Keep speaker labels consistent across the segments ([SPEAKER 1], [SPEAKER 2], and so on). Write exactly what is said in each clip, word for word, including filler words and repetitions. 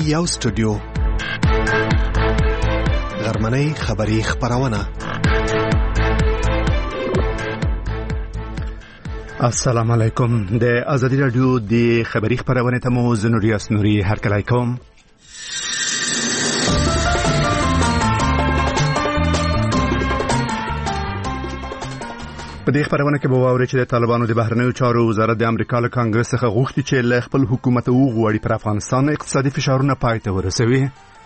[SPEAKER 1] یو سټوډیو غرمنۍ خبری خبرونه. السلام علیکم. د ازادي رادیو د خبری خبرونه ته مو زنوریاس نوري هرکلی کوم. په دې خبرونه کې به واورئ چې د طالبانو د بهرنیو چارو وزارت د امریکا له کانګرس څخه غوښتي چې له خپل حکومت وغواړي پر افغانستان اقتصادي فشارونه پای ته ورسوي.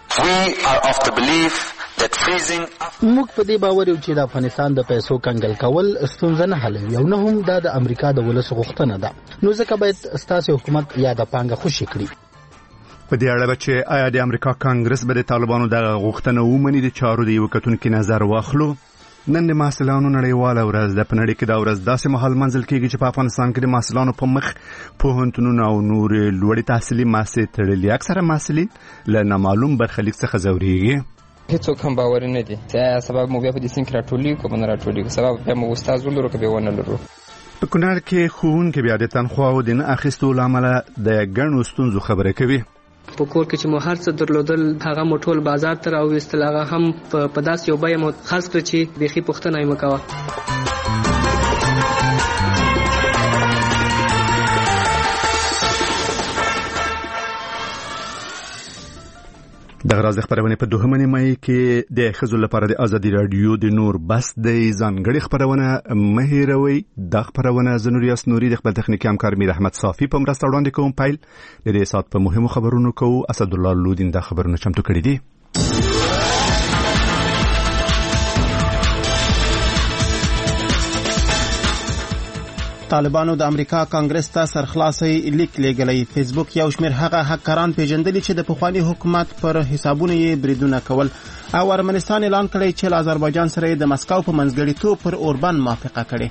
[SPEAKER 2] موږ په دې باور یو چې د افغانستان د پیسو کنګل کول ستونزه نه حلوي او نه هم دا د امریکا د ولس غوښتنه ده، نو ځکه باید ستاسو حکومت یا د پانګه خوشي کړي.
[SPEAKER 1] په دې اړه چې آیا د امریکا کانګرس به د طالبانو د غوښتنه ومني د چارو د یو کتونکو نظر واخلو. نن د محصلانو نړیواله ورځ د پنړې کې دا ورځ داسې مهال منځل کېږي چې په افغانستان کې د محصلانو په مخ پوهنتونونه او نور لوړې تحصیلي مؤسسې تړلي. اکثره محصلین له نامعلوم برخلیک څخه ځورېږي.
[SPEAKER 3] هیڅوک هم باور نه دي چې سبب مو بیا په دې سین کې راټولي کوم نه راټولي سبب بیا مو استاد ولرو کې به ونه لرو.
[SPEAKER 1] په کونړ کې ښوونکي بیا د تنخوا او د نه اخیستو لامل د ګڼو ستونزو خبره کوي.
[SPEAKER 4] په کور کې چې مو هر څه درلودل هغه مو ټول بازار ته راوېستل، هغه هم په داس یو بیه مو خرڅ کړ چې بیخي پوښتنه یې مکوه.
[SPEAKER 1] دغه راز خبرونه په دوهمه نیمه کې د ښځو لپاره د ازادي رادیو د نور بس د ځانګړي خبرونه مهیروي. د خبرونه زنوریاس نوري د خپل تخنیکی همکار میر احمد صافي په مرسته وړاندې کوم. پایل د دې سات په مهمو خبرونو کوو. اسد الله لودین د خبرونه چمتو کړی دي.
[SPEAKER 5] طالبانو د امریکا کانګرس ته سرخلاصي لیک لېږلی. فیسبوک یو شمېر هغه هکران پیژندلي چې د پخوانی حکومت پر حسابونو یې بریدونه کول او ارمنستان اعلان کړی چې له آذربایجان سره د مسکو په منځګړیتوب پر اوربان موافقه کړې.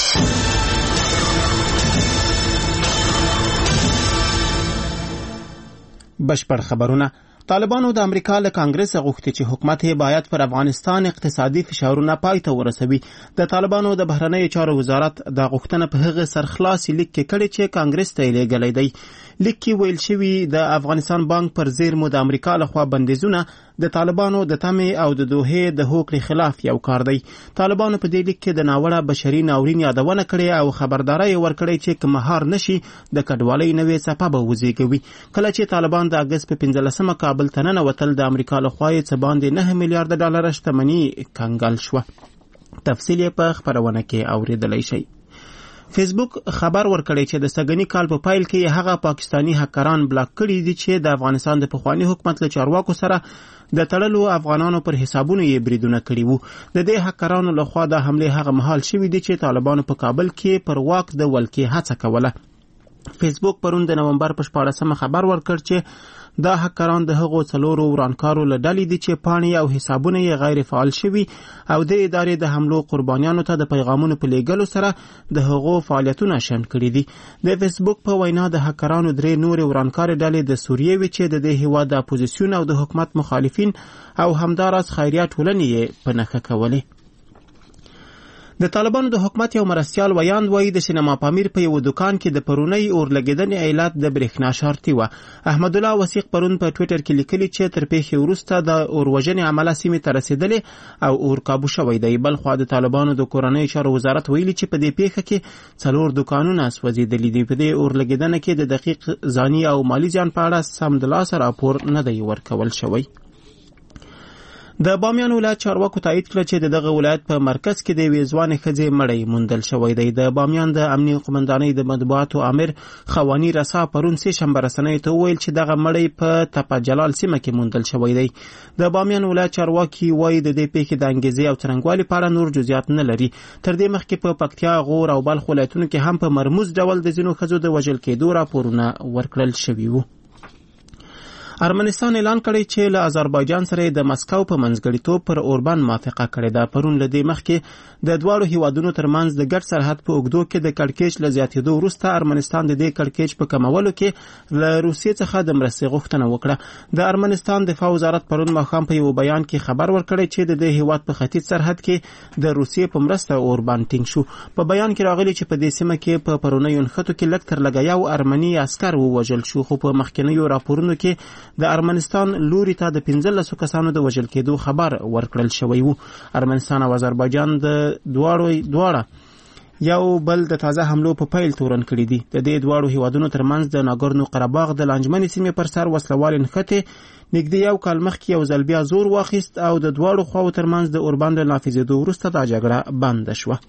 [SPEAKER 5] بشپړ خبرونه. طالبانو د امریکا له کانګرس غوښتي چې حکومت یې باید پر افغانستان اقتصادي فشارونه پای ته ورسوي. د طالبانو د بهرنیو چارو وزارت د غوښتنه په هغه سرخلاصي لیک کې کړي چې کانګرس ته یې لېږلی دی. لیک کې ویل شوي د افغانستان بانک پر زیرمو د امریکا لخوا بندیزونه د طالبانو د تمې او د دوحې د هوکړې خلاف یو کار دی. طالبانو په دې لیک کې د ناوړه بشري ناورین یادونه کړې او خبرداري ورکړې چې که مهار نشي د کډوالۍ نوې څپه به وزېږوي. کله چې طالبان د اګست په پنځلسمه کابل ته ننوتل د امریکا لخوا یې څه باندې نه میلیارډ ډالر شتمني کنګال شوه. تفصیل یې په خبرونه کې اورېدلی شئ. فیسبوک خبر ورکړی چې د سګنی کال په پایل کې هغه پاکستانی هکران بلاک کړي دي چې د افغانستان د پخوانی حکومت له چارواکو سره د تړلو افغانانو پر حسابونو یې بریدونه کړي وو. د دې هکرانو لخوا د حمله هغه مهال شوې دي چې طالبانو په کابل کې پر واک د ولکې هڅه کوله. فیسبوک پرون د نومبر په شپاړسمه خبر ورکړ چې دا هکران د هغو څلورو ورانکارو له ډلې دي چې پاڼې او حسابونه یې غیر فعال شوي او د ادارې د حملو قربانیانو ته د پیغامونو په لیږلو سره د هغو فعالیتونه شنډ کړي دي. د فیسبوک په وینا د هکرانو درې نورې ورانکارې ډلې د سوریې وې چې د دې هېواد د اپوزیسیون او د حکومت مخالفین او همداراز خیریه ټولنې یې په نښه کولې. د طالبانو د حکومت یو مرستیال ویاند وایي د سینما پامیر په یو دکان کې د پرونی اورلګیدنې علت د برېښنا شارتي و. احمد الله وثیق پرون په ټویټر کې لیکلي چې تر پیښې وروسته د اوروژنې عمله سیمې ته رسیدلې او اور کابو شوی دی. بل خو د طالبانو د کورنۍ چارو وزارت ویلي چې په دې پیښه کې څلور دکانونه سوځېدلي دي. په دې اورلګیدنه کې د دقیق ځاني او مالی زیان په اړه سمدلاسه راپور نه دی ورکول شوی. د بامیان ولایت چارواکو تایید کړ چې دغه ولایت په مرکز کې د یوې ځوانې ښځې مړی موندل شوی دی. د بامیان د امنیه قومندانۍ د مطبوعاتو امر خوانی رسا پرون سه شنبه رسنیو ته وویل چې دغه مړی په تپه جلال سیمه کې موندل شوی دی. د بامیان ولایت چارواکي وایي د دې پیښې د انګیزې او څرنګوالي په اړه نور جزئیات نه لري. تر دې مخکې په پکتیا، غور او بلخ ولایتونو کې هم په مرموز ډول د ځینو ښځو د وژل کېدو راپورونه ورکړل شوي وو. ارمنستان اعلان کړی چې له آذربایجان سره د مسکو په منځګړیتوب پر اوربان موافقه کړې ده. پرون له دې مخکې د دواړو هیوادونو ترمنځ د ګډ سرحد په اوږدو کې د کړکېچ له زیاتېدو وروسته ارمنستان د دې کړکېچ په کمولو کې له روسیې څخه د مرستې غوښتنه وکړه. د ارمنستان دفاع وزارت پرون ماښام په یو بیان کې خبر ورکړی چې د دې هیواد په ختیځ سرحد کې د روسیې په مرسته اوربان ټینګ شو. په بیان کې راغلی چې په دې سیمه کې په پرونیو نښتو کې لږ تر لږه یو ارمني عسکر ووژل شو، خو په مخکینیو راپورونو کې د ارمنستان لوري ته د پنځلسو کسانو د وژل کېدو خبر ورکړل شوی و. ارمنستان او آذربایجان د دواړو دواړه یو بل د تازه حملو په پیل تورن کړي دي. د دې دواړو هیوادونو ترمنځ د ناګورنو قرهباغ د لانجمنې سیمې پر سر وسلوالې نښتې نږدې یو کال مخکې یو ځل بیا زور واخیست او د دواړو خواو ترمنځ د اوربند له نافذېدو وروسته دا جګړه بنده شوه.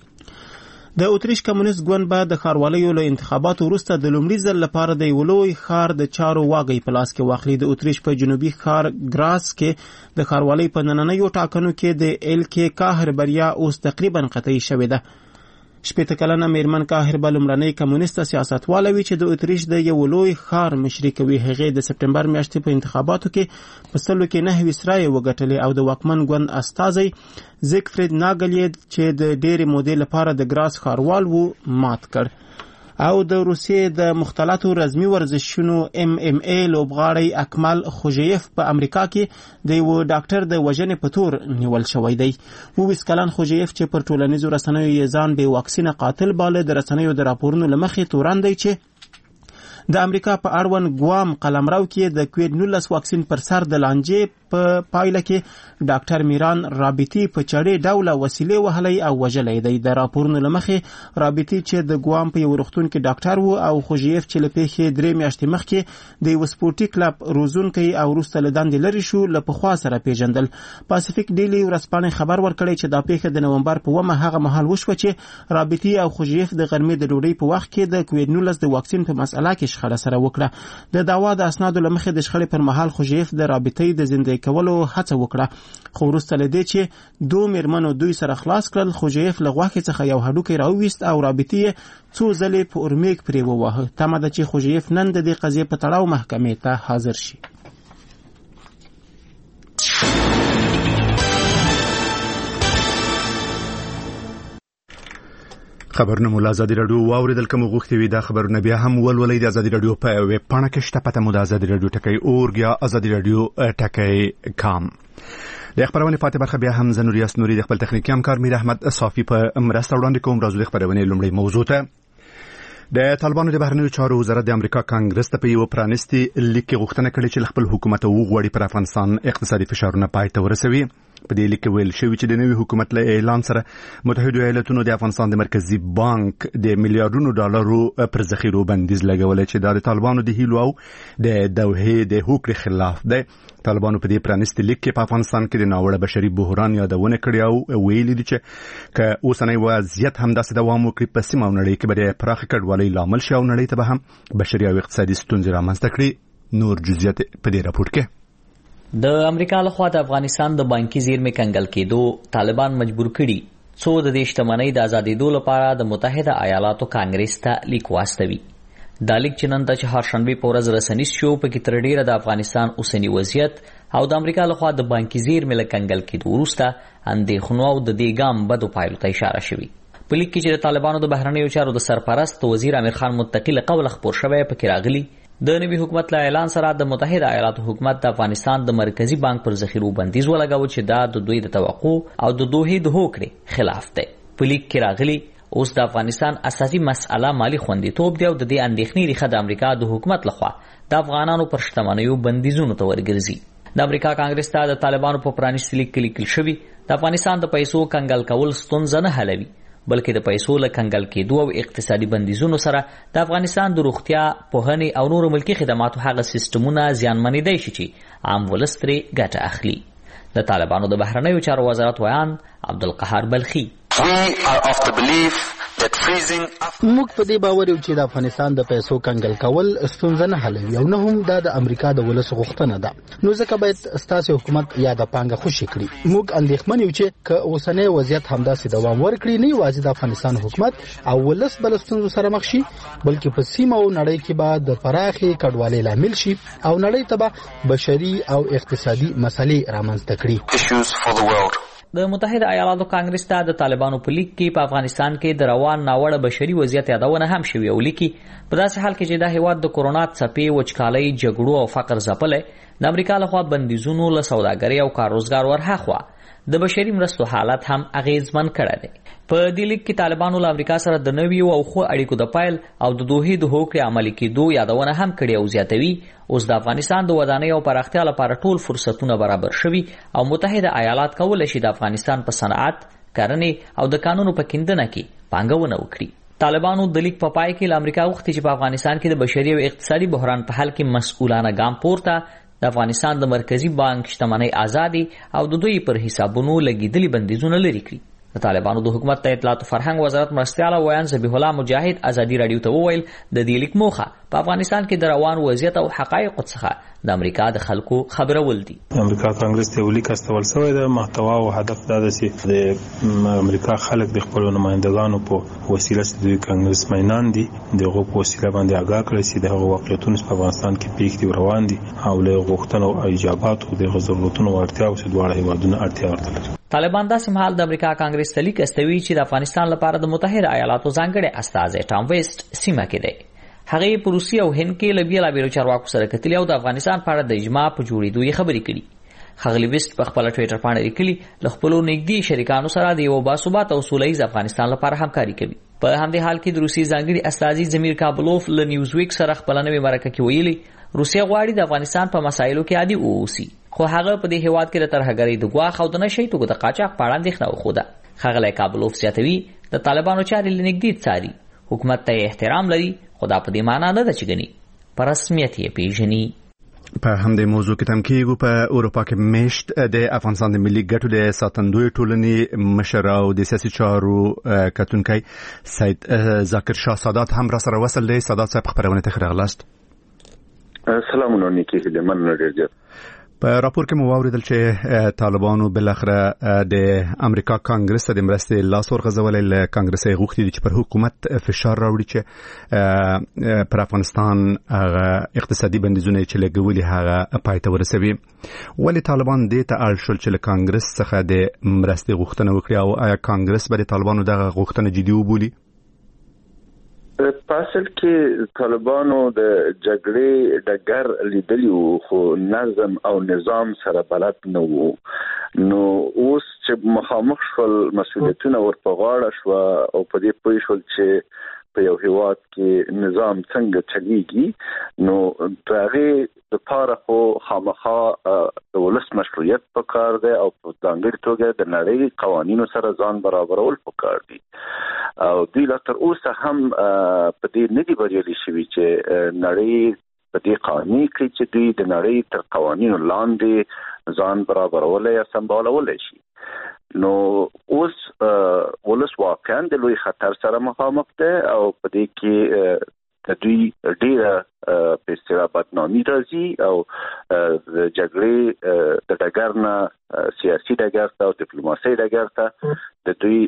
[SPEAKER 5] د اتریش کمونیست ګوند به د ښاروالیو له انتخاباتو وروسته د لومړي ځل لپاره د یو لوی ښار د چارو واګۍ په لاس کې واخلي. د اتریش په جنوبي ښار ګراس کې د ښاروالۍ په نننیو ټاکنو کې د ایلکې کاهر بریا اوس تقریبا قطعي شوې ده. شپېته کلنه میرمن کاهر به لومړنۍ کمونیسته سیاستواله وي چې د اتریش د یو لوی ښار مشري کوي. هغې د سپټمبر میاشتې په انتخاباتو کې په سلو کې نهه ویس رایې وګټلې او د واکمن ګوند استازی زیګفرید ناګل چې د ډېرې مودې لپاره د ګراس ښاروال و مات کړ. او د روسیې د مختلطو رزمي ورزشونو ام ام ای لوبغاړی اکمل خوژیف په امریکا کې د یو ډاکټر د وژنې په تور نیول شوی دی. اوویس کلن خوژیف چې پر ټولنیزو رسنیو یې ځان بې واکسینه قاتل باله د رسنیو د راپورونو له مخې تورن دی چې د امریکا په اړوند ګوام قلمرو کې د کووید نولس واکسین پر سر د لانجې په پایله کې ډاکټر میران رابطي په چړې ډوله وسیلې وهلی او وژلی دی. د راپورونو له مخې رابطي چې د ګوام په یو روغتون کې ډاکټر و او خوژیف چې له پیښې درې میاشتې مخکې د یو سپورټي کلب روزونکی او وروسته له دندې لرې شو له پخوا سره پیژندل. پاسفیک ډیلی ورځپاڼې خبر ورکړی چې دا پیښه د نومبر په اوومه هغه مهال وشوه چې رابطي او خوژیف د غرمې د ډوډۍ په وخت کې د کووید نولس د واکسین په مسئله کې شخړه سره وکړه. د دعوا د اسنادو له مخې د شخړې پر مهال خوژیف د رابطي د زندې کولو هڅه وکړه، خو وروسته له دې چې دوه میرمنو دوی سره خلاص کړل، خوژیف له غوښې څخه یو هډوکی راوویست او رابطي څو ځلې په اورمیک پرې وواهه. تمه ده چې خوژیف نن د دې قضیې په تړاو محکمې ته حاضر شي.
[SPEAKER 1] خبرونه مو له ازادي راډیو واوریدل. کوم غوښتي وي دا خبرونه بیا هم ولولئ د ازادي راډیو په ویب پاڼه کې شته. پته مو د ازادي راډیو ټکی اورګ یا ازادي راډیو ټکی کام. د خبرونه فاتح برخه بیا هم زنوریاس نوري د خپل تخنیکی همکار میر احمد صافی په مرسته وړاندې کوم. راځو د خبرونه لومړی موضوع ته. د طالبانو د بهرنیو چارو وزارت د امریکا کانګرس ته په یو پرانیستي لیک کې غوښتنه کړې چې خپل حکومت وغواړي پر افغانستان اقتصادي فشارونه پای ته ورسوي. په دې لیک کې ویل شوی چې د نوي حکومت له اعلان سره متحده ایالاتونو د افغانستان د مرکزی بانک د میلیارډونو ډالرو پر ذخیرو بندیز لګولې چې د طالبانو د هیلو او د دوحې د هوکړې خلاف دی. طالبانو په دې پرانیستي لیک کې په افغانستان کې د ناوړه بشري بحران یادونه کړې او ویلي دي چې که اوسنی وضعیت همداسې دوام وکړي په سیمه او نړۍ کې به د پراخه کډوالۍ لامل شي او نړۍ ته به هم بشري او اقتصادي ستونزې رامنځته کړي. نور جزئیات په دې راپور کې.
[SPEAKER 6] د امریکا لخوا د افغانستان د بانکي زیرمې کنګل کېدو طالبان مجبور کړي څو د دې شتمنۍ د ازادېدو لپاره د متحده ایالاتو کانګرس ته لیک واستوي. دا لیک چې نن د چهارشنبې په ورځ رسنیز شو پکې تر ډیره د افغانستان اوسنی وضعیت او د امریکا لخوا د بانکي زیرمې له کنګل کېدو وروسته اندېښنو او د دې ګام بدو پایلو ته اشاره شوي. په لیک کې چې د طالبانو د بهرنیو چارو د سرپرست وزیر امیر خان متقی له قوله خپور شوی پکې راغلي د نوي حکومت له اعلان سره د متحده ایالاتو حکومت د افغانستان د مرکزی بانک پر ذخیرو بندیز ولګاوه چې دا د دوی د توقع او د دوحې د هوکړې خلاف دی. په لیک کې راغلي اوس د افغانستان اساسي مسأله مالی خوندیتوب دی او د دې اندېښنې ریښه د امریکا د حکومت لخوا د افغانانو پر شتمنیو بندیزونو ته ورګرځي. د امریکا کانګرس ته د طالبانو په پرانیستي لیک کې لیکل شوي د افغانستان د پیسو کنګل کول ستونزه نه حلوي بلکې د پیسو له کنګل کېدو او اقتصادي بندیزونو سره د افغانستان د روغتیا، پوهنې او نورو ملکي خدماتو هغه سیستمونه زیانمنېدای شي چې عام ولس ترې ګټه اخلي. د طالبانو د بهرنیو چارو وزارت ویان عبدالقهار بلخي:
[SPEAKER 2] موږ په دې باور یو چې د افغانستان د پیسو کنګل کول ستونزه نه حلوي او نه هم دا د امریکا د ولس غوښتنه ده، نو ځکه باید ستاسو حکومت یا د پانګه خوشي کړي. موږ اندېښمن یو چې که اوسنی وضعیت همداسې دوام ورکړي نه یوازې د افغانستان حکومت او ولس بل ستونزو سره مخ شي بلکې په سیمه او نړۍ کې به د پراخې کډوالۍ لامل شي او نړۍ ته به بشري او اقتصادي مسلې رامنځته کړي.
[SPEAKER 6] د متحده ایالاتو کانګرس ته د طالبانو په لیک کې په افغانستان کې د روان ناوړه بشري وضعیت یادونه هم شوې او لیکي په داسې حال کې چې دا هیواد د کورونا څپې، وچکالۍ، جګړو او فقر ځپلی د امریکا لخوا بندیزونو له سوداګرۍ او کار روزګار ورهاخوا د بشري مرستو حالت هم اغیزمن کړی دی. په دې لیک کې طالبانو له امریکا سره د نویو او خو اړیکو د پایل او د دوحې د هوکړې عملي کېدو یادونه هم کړې او زیاتوي اوس د افغانستان د ودانۍ او پراختیا لپاره ټول فرصتونه برابر شوي او متحده ایالات کولی شي د افغانستان په صنعت، کرنې او د قانونو په کیندنه کې پانګونه وکړي. طالبانو د لیک په پای کې له امریکا غوښتي چې په افغانستان کې د بشري او اقتصادي بحران په حل کې مسؤلانه ګام پورته، د افغانستان د مرکزی بانک شتمنۍ آزادي او د دوی پر حسابونو لګیدلي بندیزونه لري کړي. د طالبانو د حکومت ته اطلاعات او فرهنګ وزارت مرستیال ویان ذبیح الله مجاهد ازادي رادیو ته وویل د دې لیک موخه په افغانستان کې د روان وضعیت او حقایق څخه د امریکا د خلکو خبرول دي.
[SPEAKER 7] امریکا کانګرس ته ولیک استول شوی د محتوا او هدف دا ده چې د امریکا خلک د خپل نمائندګانو په وسیله چې د کانګرس مینان دي دغه په وسیله باندې آگاه کړي چې دغه واقعیتونه په افغانستان کې پیښ دي روان دي او له غوښتنو او ایجاباتو د ضرورتونو ورتیا او سدواړه هیوادونو اړتیا ورته.
[SPEAKER 6] طالبان داسې مهال د امریکا کانګرس ته لیک استوي چې د افغانستان لپاره د متحده ایالاتو ځانګړي استازی ټام ویسټ سیمه کې دی. هغه په روسیه او هند کې له بیلابیلو چارواکو سره کتلي او د افغانستان په اړه د اجماع په جوړېدو یې خبرې کړي. ښاغلي ویسټ په خپل ټویټر باندې لیکلي له خپلو نږدې شریکانو سره د یو باثباته او سوله ییز افغانستان لپاره همکاري کوي. په همدې حال کې د روسیې ځانګړي استازي زمیر کابلوف له نیوز ویک سره خپل نوې مرکه کې ویلي روسیه غواړي د افغانستان په مسایلو کې عادي واوسي، خو هغه په دې هیواد کې د ترهګرۍ د ګواښ او د نشي توکو د قاچاق په اړه اندېښنه وښوده. ښاغلی کابلوف زیاتوي د طالبانو چارې له نږدې څاري، حکومت ته احترام لري، خو دا په دې معنا نه ده چې ګني په رسمیت یې پیژني.
[SPEAKER 1] په همدې موضوع کې تم کېږو په اروپا کې میشت د افغانستان د ملي ګټو د ساتندوی ټولنې مشر او د سیاسي چارو کتونکی سید ذاکر شاه سادات هم را سره وصل دی. سادات صاحب خبرونه ته راغلاست.
[SPEAKER 8] سلامونه نیکی هیله من لري.
[SPEAKER 1] په راپور کې مو واوریدل چې طالبانو بل اخره د امریکا کانګرس ته د مرستې لاس ورغځولې. له کانګرس یې غوښتي چې پر حکومت فشار راوړي چې پر افغانستان هغه اقتصادي بندیزونه چې لګولي هغه پای ته ورسوي. ولې طالبان دې ته اړ شول چې له کانګرس څخه د مرستې غوښتنه وکړي او آیا کانګرس به د طالبانو دغه غوښتنه جدي وبولي؟
[SPEAKER 8] په اصل کې طالبانو د جګړې ډګر لیدلی وو خو نظم او نظام سره بلد نه وو. نو اوس چې مخامخ شول مسؤلیتونه ورپه غاړه شوه او په دې پوه شول چې په یو هیواد کې نظام څنګه چلیږي، نو د هغې دپاره خو خامخا د ولس مشروعیت پکار دی او په ځانګړې توګه د نړۍ قوانینو سره ځان برابرول پکار دي. او دوی لا تر اوسه هم په دې نه دي بریالي شوي چې نړۍ په دې قانوني کړي چې دوی د نړۍ تر قوانینو لاندې ځان برابرولی یا سمبالولی شي. نو اوس ولس واقعا د لوی خطر سره مخامخ دی او په دې کې د دوی ډیره په اصطلاح بدنامي راځي او د جګړې د ډګر نه سیاسي ډګر ته او ډیپلوماسۍ ډګر ته د دوی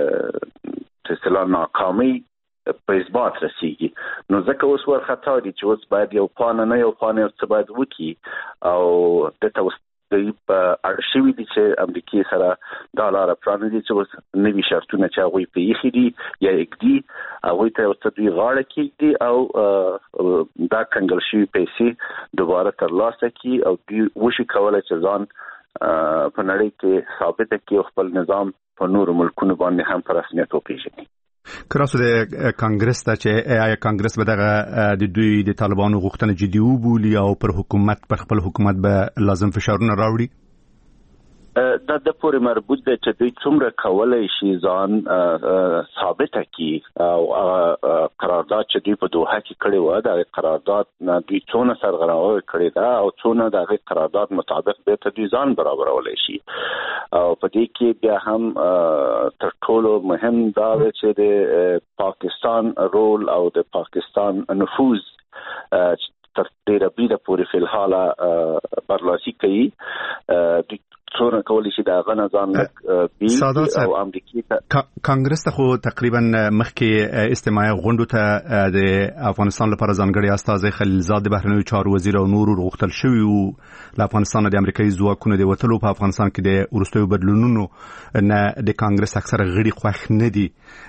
[SPEAKER 8] په اصطلاح ناکامۍ په اثبات رسیږي. نو ځکه اوس ورخطا دي چې اوس باید یو خوا نه یو خوا نه یو څه باید وکړي او دته اوس دوی په اړ شوي دي چې امریکې سره دا لاره پرانیزي چې اوس نوي شرطونه چې هغوی په ایښي دي یا یږدي هغوی ته ورته دوی غاړه کېږدي او دا کنګل شوي پیسې دوباره ترلاسه کړي او دوی وشي کولی چې ځان په نړۍ کې ثابته کړي او خپل نظام په نورو ملکونو باندې هم په رسمیت وپېژني.
[SPEAKER 1] کراسو د کانګرس ته چې آیا کانګرس به دغه د دوی د طالبانو غوښتنه جدي وبولي او پر حکومت پر خپل حکومت به لازم فشارونه راوړي؟
[SPEAKER 8] دا د پورې مربوط دی چې دوی څومره کولی شي ځان ثابته کړي او قرارداد چې دوی په دوحه کې کړی و د قرارداد نه دوی څونه سرغړونه کړې ده او څونه د هغې قرارداد مطابق بیرته دوی ځان برابرولی شي. او په دې کې بیا هم تر ټولو مهم دا دی چې د پاکستان رول او د پاکستان نفوذ تر ډېره بریده پورې فی الحاله برلاسي کوي. دوی څونه کولی شي د هغه نه ځان بیل او امریکې ته
[SPEAKER 1] کانګرس ته خو تقریبا مخکې استماعي غونډو ته د افغانستان لپاره ځانګړي استازی خلیلزاد د بهرنیو چارو وزیر او نورو غوښتل شوي وو له افغانستان د امریکایي ځواکونو د وتلو په افغانستان کې د وروستیو بدلونونو نه د کانګرس اکثره غړي خوښ نه دي.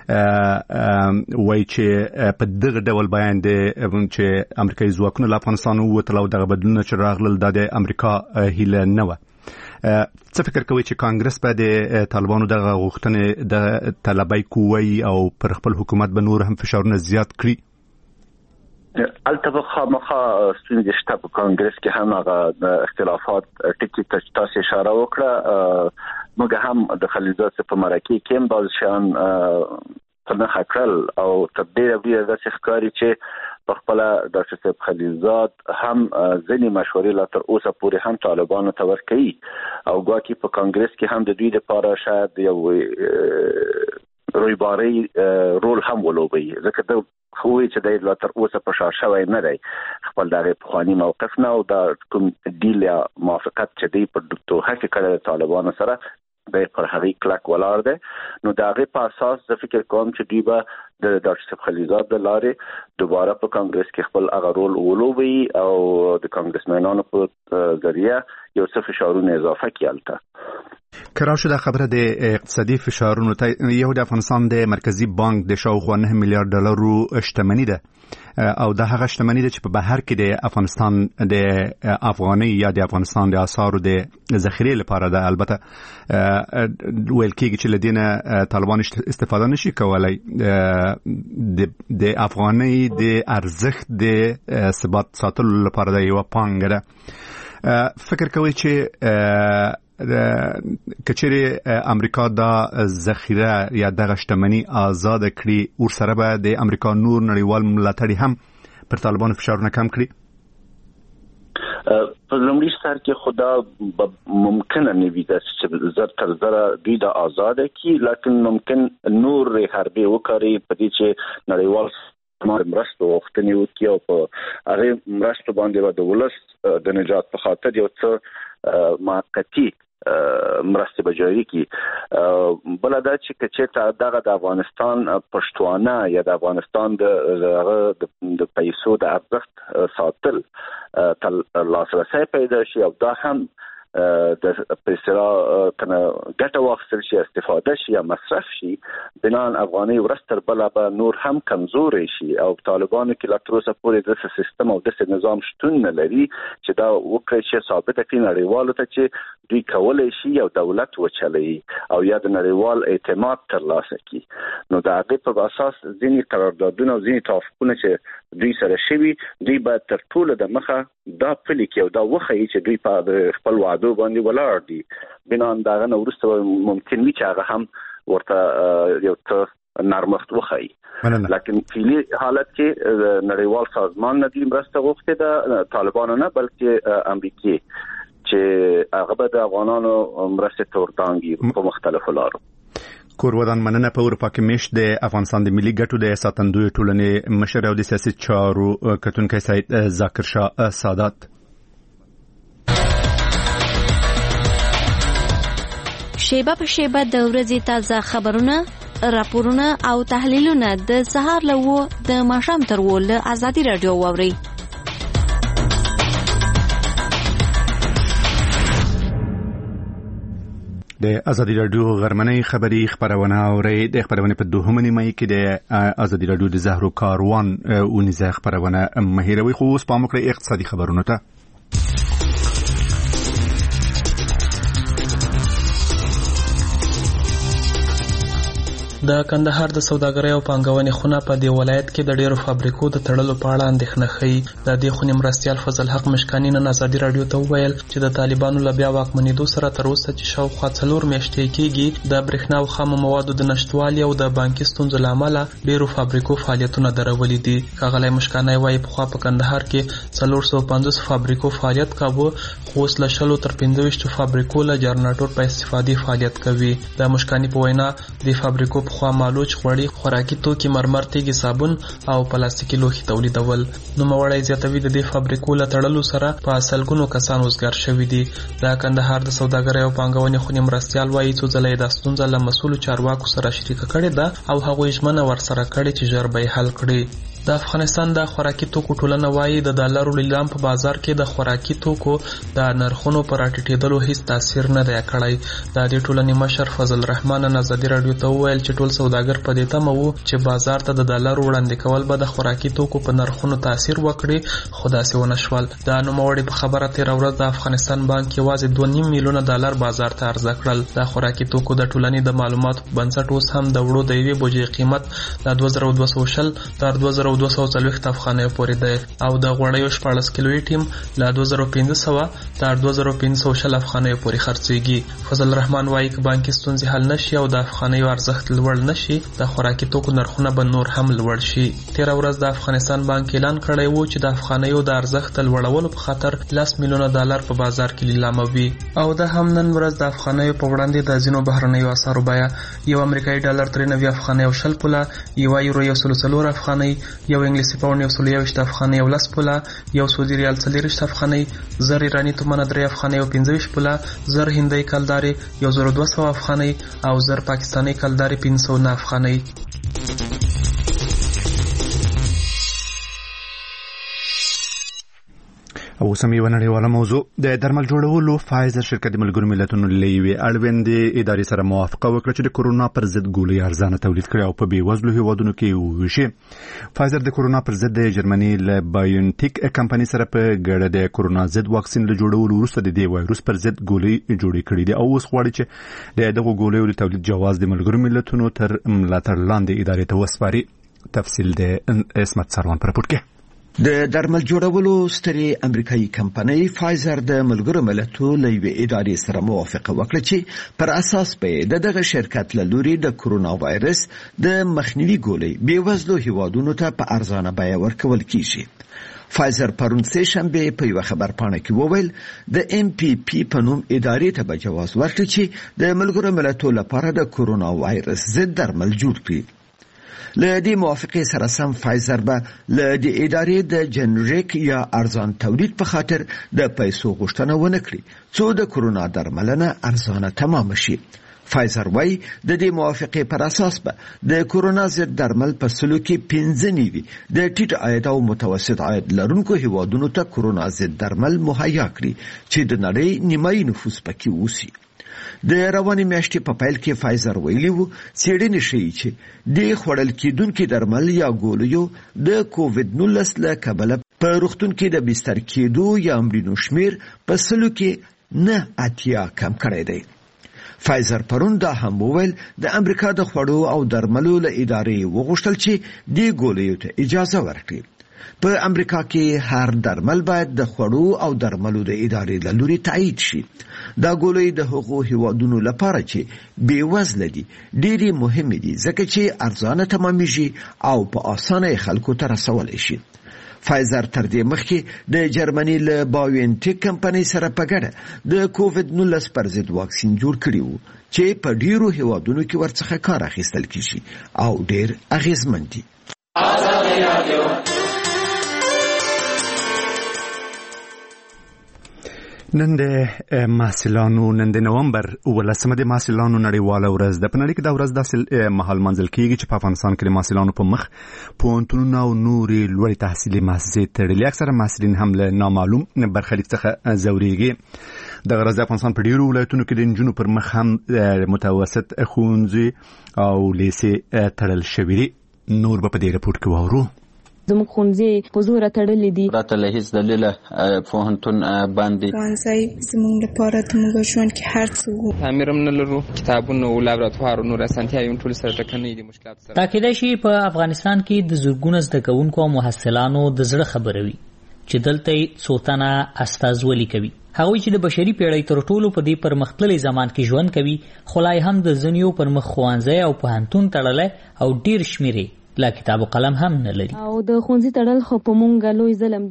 [SPEAKER 1] وایي چې په دغه ډول بیان دی چې امریکایي ځواکونه له افغانستان ووتل او دغه بدلونونه چې راغلل د امریکا هیله نه وه. څه فکر کوي چې کانګرس به د طالبانو د غوښتنې د طلبي کوي او پر خپل حکومت به نور هم فشارونه زیات کړي؟
[SPEAKER 8] البته خامخا ستونزې شته په کانګرس کې، هم هغه اختلافات ټکي ته تاسو اشاره وکړه. موږ هم د خلیلزاد په مرکه کې هم بعض شان په نه خکل او تبدیل ډیره د ښکاری چې په خپل د شیخ خلیلزاد هم ځینې مشورې لا تر اوسه پورې هم طالبانو ته ورکوي او ګواکې په کانګرس کې هم د دوی لپاره شاید یو رویباري رول هم ولوبي، ځکه د خوې چې د لا تر اوسه په شا شوی نه دی خپل دغه پخوانی موقف نه او د کوم ډیل یا موافقت چې دی په دوه کې کړه طالبانو سره د پر هغه کلک ولاړ دی. نو د هغه په اساس زه فکر کوم چې دوی به د ډاکټر صاحب خلیلزاد د لارې دوباره په کانګرس کې خپل هغه رول ولوبي او د کانګرسمنانو په ذریعہ یو څه فشارونه اضافه کیالته.
[SPEAKER 1] کراشه د خبره د اقتصادي فشارونو ته یو د افغانستان د مرکزی بانک د شاوخوا نه میلیارډ ډالرو شتمنۍ ده او د هغه شتمنۍ چې په بهر کې د افغانستان د افغاني یا د افغانستان د اسعارو د ذخیره لپاره ده. البته ویل کېږي چې لدینه طالبان استفاده نشي کولای د افغاني د ارزښت د ثبات ساتلو لپاره د یو پانګه ده. فکر کوي چې کچېری امریکا دا ذخیره یا د شتمنۍ آزاد کړي او سره به د امریکا نور نړیوال ملاتړي هم پر طالبانو فشارونه کم کړي.
[SPEAKER 8] په لومړي سر کې خدا ممکن نه وي چې زر تر زر دوی د آزاد کی، لکه ممکن نور حربي وکړي په دې چې نړیوال مرستو وختنی وکي او په هغه مرستو باندې د ولس د نجات په خاطر یو څه موقتی مرستې بجاری کی. بل دا چې کچې دغه د افغانستان پښتوانه یا د افغانستان د د پیسو د ارزښت ساتل تل لاسرسي پیدا شي او دا هم د پیسرا کنه ګټه واخیستل شي، استفاده شي یا مصرف شي، بنان افغاني ورستر بل به نور هم کمزور شي او طالبانو کې لا تر اوسه پورې د سیستم او د نظام شتون نه لري چې دا وکړي چې ثابت کړي نړیوالو ته چې دوی کولای شي یو دولت وچلي او یا د نړیوال اعتماد ترلاسه کړي. نو دا د په اساس ځینې قراردادونه او ځینې توافقونه چې دوی سره شوي دوی به تر ټولو د مخه دا پلي کې او دا وخی چې دوی په خپل وعده باندې ولاړ دي. بنان دا غن ورسته ممکن وي چې هغه هم ورته یو څه نرمښت وخی، لکن فعلی حالت کې نړیوال سازمان نه دی مرسته غوښته د طالبانو نه بلکې امریکای چې هغه به د افغانانو مرسته توردانګي په مختلفو لارو.
[SPEAKER 1] کورودان مننه په اروپا کې مش د افغانستان د ملي ګټو د ساتندوی ټولنې مشر او د سیاسي چارو کتونکي سید ذاکر شاه سادات.
[SPEAKER 9] شیبه په شیبه د ورځې تازه خبرونه، راپورونه او تحلیلونه د سهار له و د ماښام تر و له ازادي رادیو واوري.
[SPEAKER 1] د ازادي رادیو غرمنۍ خبري خبرونه اوري. د خبرونه په دوهمه نیمه کې د ازادي رادیو د زهرو کاروان او نزه خبرونه مهیروي خو اوس په مکرې اقتصادي خبرونه ته.
[SPEAKER 10] د کندهار د سوداګرۍ او پانګونې خونه په دې ولایت کې د ډیرو فابریکو د تړلو په اړه اندېښنه ښیي. د دې خونې مرستیال فضل حق مشکاني نن ازادي رادیو ته وویل چې د طالبانو له بیا واکمنېدو سره تر اوسه چې شاوخوا څلور میاشتې کېږي د برېښنا او خامو موادو د نشتوالي او د بانکي ستونزو له امله ډیرو فابریکو فعالیتونه درولي دي. ښاغلی مشکاني وایي پخوا په کندهار کې څلور سوه پنځوس فابریکو فعالیت کاوه، خو اوس له شلو تر پنځه ویشتو فابریکو له جنراتور په استفادې فعالیت کوي. د مشکاني په وینا د فابریکو خوا مالوچ غوړي، خوراکي توکي، مرمر تیږي، صابون او پلاستیکي لوښي تولیدول. نوموړی زیاتوي د دې فابریکو له تړلو سره په سلګونو کسان وزګار شوي دي. د کندهار د سوداګرۍ او پانګونې خونې مرستیال وایي څو ځله یې دا ستونزه له مسؤلو چارواکو سره شریکه کړې ده او هغوی ژمنه ورسره کړې چې ژر به یې حل کړي. د افغانستان د خوراکي توکو ټولنه وایي د ډالرو لیلام په بازار کې د خوراکي توکو د نرخونو پر راټیټېدلو هیڅ تاثیر نه دی کړی. د دې ټولنې مشر فضل الرحمن ازادي رادیو ته وویل چې ټول سوداګر په دې تمه وو چې بازار ته د ډالرو وړاندې کول به د خوراکي توکو په نرخونو تاثیر وکړي، خو داسې ونه شول. د نوموړي په خبره تېره ورځ د افغانستان بانک یوازې دوه نیم میلیونه ډالر بازار ته عرضه کړل. د خوراکي توکو د ټولنې د معلوماتو په بنسټ اوس هم د وړو د یوې بوجۍ قیمت له دوه زره دوه سوه شل تر دوه زره دوه سوه څلوېښت افغانیو پورې دی او د غوړیو شپاړس کیلوي ټیم له دوه زره پنځه سوه تر دوه زره پنځه سوه شل افغانیو پورې خرڅېږي. فضل الرحمن وایي که بانکي ستونزې حل نشي او د افغانیو ارزښت لوړ نشي، د خوراکي توکو نرخونه به نور هم لوړ شي. تېره ورځ د افغانستان بانک اعلان کړی و چې د افغانیو د ارزښت لوړولو په خاطر لس میلیونه ډالر په بازار کې لیلاموي او د هم نن ورځ د افغانیو په وړاندې د ځینو بهرنیو اسعارو بیه یو امریکایي ډالر درې نوي افغانۍ او شل پوله، یو یورو یو سلو څلور افغانۍ، یو انګلیسي پاونډ یو سلو یوویشت افغانۍ او لس پوله، یو سعودي ریال څلېرویشت افغانۍ، زر ایراني تومنه درې افغانۍ او پنځه ویشت پوله، زر هندۍ کلدارې یو زر دوه سوه افغانۍ او زر پاکستاني کلدارې پنځه سوه نه افغانۍ.
[SPEAKER 1] او سم یو نړیواله موضوع د درمل جوړولو فایزر شرکت د ملګرو ملتونو له یوې اړوندې ادارې سره موافقه وکړه چې د کورونا پر ضد ګولۍ ارزانه تولید کړي او په بېوزلو هیوادونو کې وویشي. فایزر د کورونا پر ضد د جرمني له بایونټیک کمپنۍ سره په ګډه د کورونا ضد واکسین له جوړولو وروسته د دې وایروس پر ضد ګولۍ جوړې کړي دي او اوس غواړي چې د دغو ګولیو د تولید جواز د ملګرو ملتونو تر ملاتړ لاندې ادارې ته وسپاري. تفصیل د اسمت سروان پر راپور کې.
[SPEAKER 11] د درمل جوړولو سترې امریکایي کمپنۍ فایزر د ملګرو ملتونو له یوې ادارې سره موافقه وکړه چې پر اساس به د دغه شرکت له لوري د کورونا وایرس د مخنیوي ګولۍ بېوزلو هیوادونو ته په ارزانه بیه ورکول کیږي. فایزر پرون سه شنبه په یو خبرپاڼه کې وویل د ام پی پی په نوم ادارې ته به جواز ورکړي چې د ملګرو ملتونو لپاره د کورونا وایرس ضد درمل جوړ کړي. له دې موافقې سره سم فایزر به له دې ادارې د جنریک یا ارزان تولید په خاطر د پیسو غوښتنه ونه کړي څو د کورونا درملنه ارزانه تمام شي. فایزر وايي د دې موافقې پر اساس به د کورونا ضد درمل په سلو کې پنځه نیوي د ټیټ عاید او متوسط عاید لرونکو هیوادونو ته کورونا ضد درمل مهیا کړي چې د نړۍ نیمایي نفوس پکې اوسي. د روانې میاشتې په پیل کې فایزر ویلي وو څېړنې ښیي چې د خوړل کېدونکي درمل یا ګولیو د کووډ نولس له کبله په روغتون کې د بستر کېدو یا مړینو شمیر په سلو کې نه اتیا کم کړی دی. فایزر پرون دا هم وویل د امریکا د خوړو او درملو له ادارې وغوښتل چې د ګولیو ته اجازه ورکړي. په امریکا کې هر درمل باید د خوړو او درملو د ادارې له لوري تایید شي. دا ګولۍ د هغو هیوادونو لپاره چې بېوزله دي ډېرې مهمې دي ځکه چې ارزانه تمامیږي او په اسانه خلکو ته رسولی شي. فایزر تر دې مخکې د جرمني له بایونټیک کمپنۍ سره په ګډه د کووډ نولس پر ضد واکسین جوړ کړي وو چې په ډېرو هیوادونو کې ورڅخه کار اخیستل کیږي او ډېر اغېزمن دي.
[SPEAKER 1] نن د محصلانو نن د نومبر ولسمه د محصلانو نړیواله ورځ ده. په نړۍ کې دا ورځ داسې مهال منځل کیږي چې په افغانستان کې د محصلانو په مخ پوهنتونونه او نورې لوړې تحصیلي مؤسسې تړلي. اکثره محصلین هم له نامعلوم برخلیک څخه ځورېږي. دغه ورځ د افغانستان په ډېرو ولایتونو کې د نجونو پر مخ هم متوسط ښوونځي او لیسې تړل شوي دي. نور به په دې رپورټ کې واورو.
[SPEAKER 12] زموږ ښوونځي په زوره تړلي دي.
[SPEAKER 13] پرته له هېڅ دلیله پوهنتون بند دي.
[SPEAKER 14] ښوونځی زموږ لپاره د موږ ژوند کې هر څه وو.
[SPEAKER 3] تعمیر هم نه لرو، کتابونه او لابراتوار او نور اسانتیاوې هم ټولې سره ټکنۍ دي. مشکلات سره
[SPEAKER 6] تاکیدای شي په افغانستان کې د زرګونه زده کوونکو او محصلانو د زړه خبره وي چې دلته څو تنه استازولي کوي. هغوی چې د بشري پیړۍ تر ټولو په دې پرمختللي زمان کې ژوند کوي، خو لا هم د ځینو پر مخ ښوونځی او پوهنتون تړلی او ډېر شمېر لا کتاب او قلم هم نه لري.
[SPEAKER 12] او د ښوونځي تړل خو په مونږ لوی ظلم دی.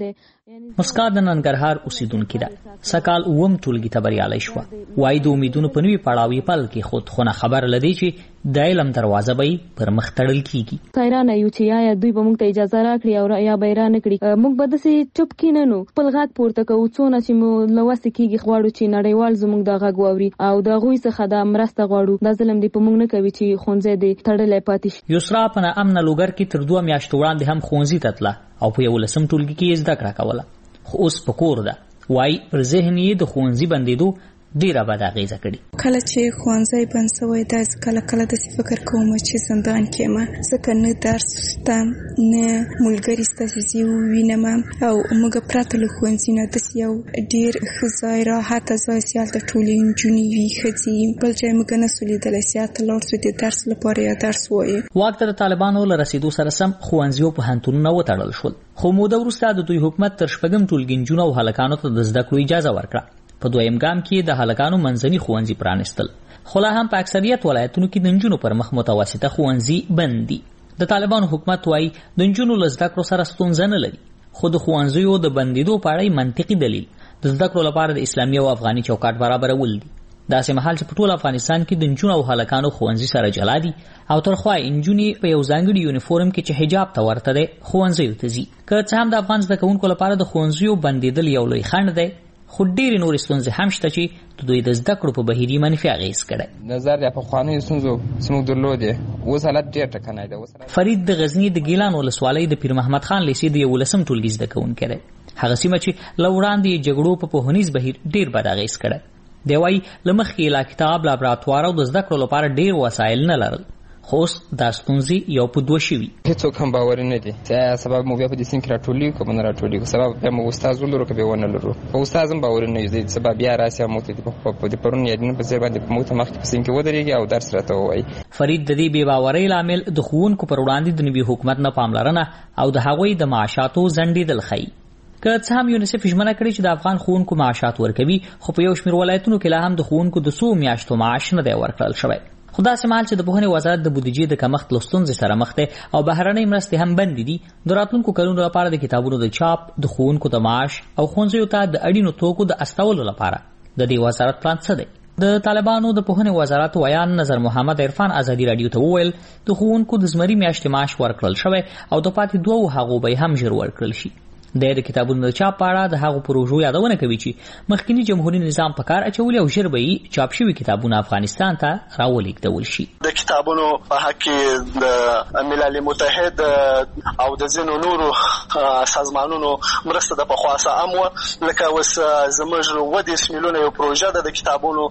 [SPEAKER 6] مسکا د ننګرهار اوسیدونکې ده سکال اوم ټولګي ته بریالی شوه وایي د امیدونو په نوي پړاو یې پل کې خود خو نه خبره لدی چې د علم دروازه به یې پر مخ تړل کیږي
[SPEAKER 12] حیرانه یو چې یا دوی به موږ ته اجازه راکړي او یا به یې رانه کړي موږ به داسې چوپ کیننو خپل غږ پورته کوو څونه چې مو لوستې کیږي غواړو چې نړیوال زموږ د غږ واوري او د هغوی څخه د مرسته غواړو دا ظلم دی په موږ نه کوي چې ښوونځی دې تړلی پاتې شي.
[SPEAKER 6] یسرا په ناامنه لوګر کې تر دوه میاشتو وړاندې هم ښوونځي ته تله او په یولسم ټولګي کې یې زده کړه کوله خو اوس په کور ده وایي پر ذهن یې د ښوونځي بندېدو ډیره بد اغیزه کړي.
[SPEAKER 14] کله چې ښوونځی بند شوی دا کله کله داسې فکر کوم چې زندان کې یم ځکه نه درس شته نه ملګري ستاسې زه ووینم او موږ پرته له ښوونځي نه داسې یو ډېر ښه ځای راحته ځای چې هلته ټولې نجونې وي ښځې بل ځای موږ نسو لیدلی چې هلته لاړ شو د درس لپاره یا درس وایي.
[SPEAKER 6] واک ته د طالبانو له رسېدو سره سم ښوونځي او پوهنتونونه وتړل شول خو موده وروسته د دوی حکومت تر شپږم ټولګي نجونو او هلکانو ته د زده کړو اجازه ورکړه. په دویم ګام کې د هلکانو منځني ښوونځي پرانستل خو لا هم په اکثریت ولایتونو کې د نجونو پر مخ متوسطه ښوونځي بند دي. د طالبانو حکومت وایي د نجونو له زده کړو سره ستونزه نه لري خو د ښوونځیو د بندېدو په اړه منطقي دلیل د زده کړو لپاره د اسلامي او افغاني چوکاټ برابرول دي. داسې مهال چې په ټول افغانستان کې د نجونو او هلکانو ښوونځي سره جلا دي او ترخوا نجونې په یو ځانګړي یونیفورم کې چې حجاب ته ورته دی ښوونځیو ته ځي. که څه هم د افغان زده کوونکو لپاره د ښوونځیو بندېدل یو لوی خنډ دی خو ډېرې نورې ستونزې هم شته چې د دوی د زده کړو په بهیر یې منفي اغېز کړی.
[SPEAKER 3] نظر د پخوانیو ستونزو چې موږ درلودې اوس حالت ډېر ټکنی دی.
[SPEAKER 6] فرید د غزني د ګیلان ولسوالۍ د پیر محمد خان لیسې د یولسم ټولګي زده کوونکی دی. هغه سیمه چې له وړاندې یې جګړو په پوهنیز بهیر ډېر بد اغېز کړی دی. وایي له مخکې لا کتاب لابراتوار او د زده کړو لپاره ډېر وسایل نه لرل خو اوس دا ستونزې یو په دوه شوي.
[SPEAKER 3] هېڅوک هم باوري نه دي چې سبب مو بیا په دې سیند کې راټولېږو که به نه راټولېږو سبب بیا موږ استاد ولرو که بیا ونه لرو خو استاد هم باوري نه وي سبب بیا راسي او موږ ته د پرون یادونه په ځای باندې موږ ته مخکې په سیند کې ودرېږي او درس راته ووایي.
[SPEAKER 6] فرید د دې بې باورۍ لامل د ښوونکو پر وړاندې د نوي حکومت نه پاملرنه او د هغوی د معاشاتو ځنډېدل ښیي. که څه هم یونیسف ژمنه کړې چې د افغان ښوونکو معاشات ورکوي خو په یو شمېر ولایتونو کې لا هم د ښوونکو د څو میاشتو معاش نه دی ورکړل شوی. خو داسې مهال چې د پوهنې وزارت د بودیجې د کمښت له ستونزې سره مخ دی او بهرنۍ مرستې هم بندې دي د راتلونکو کلونو لپاره د کتابونو د چاپ د ښوونکو د معاش او ښوونځیو ته د اړینو توکو د استولو لپاره د دې وزارت پلان څه دی. د طالبانو د پوهنې وزارت ویان نظر محمد عرفان ازادي راډیو ته وویل د ښوونکو د زمري میاشتې معاش ورکړل شوی او د پاتې دوو هغو به هم ژر ورکړل شي. د کتابونو د چاپ په اړه د هغو پروژو یادونه کوي چې مخکینی جمهوریت نظام په کار اچولي او ژر به یې چاپ شوي کتابونه افغانستان ته راولېږدول شي.
[SPEAKER 15] د کتابونو په حق کې د ملل متحد او د ځینو نورو سازمانونو مرسته د پخوا څخه هم وه لکه اوس زموږ اووه دېرش میلیونه یو پروژه ده د کتابونو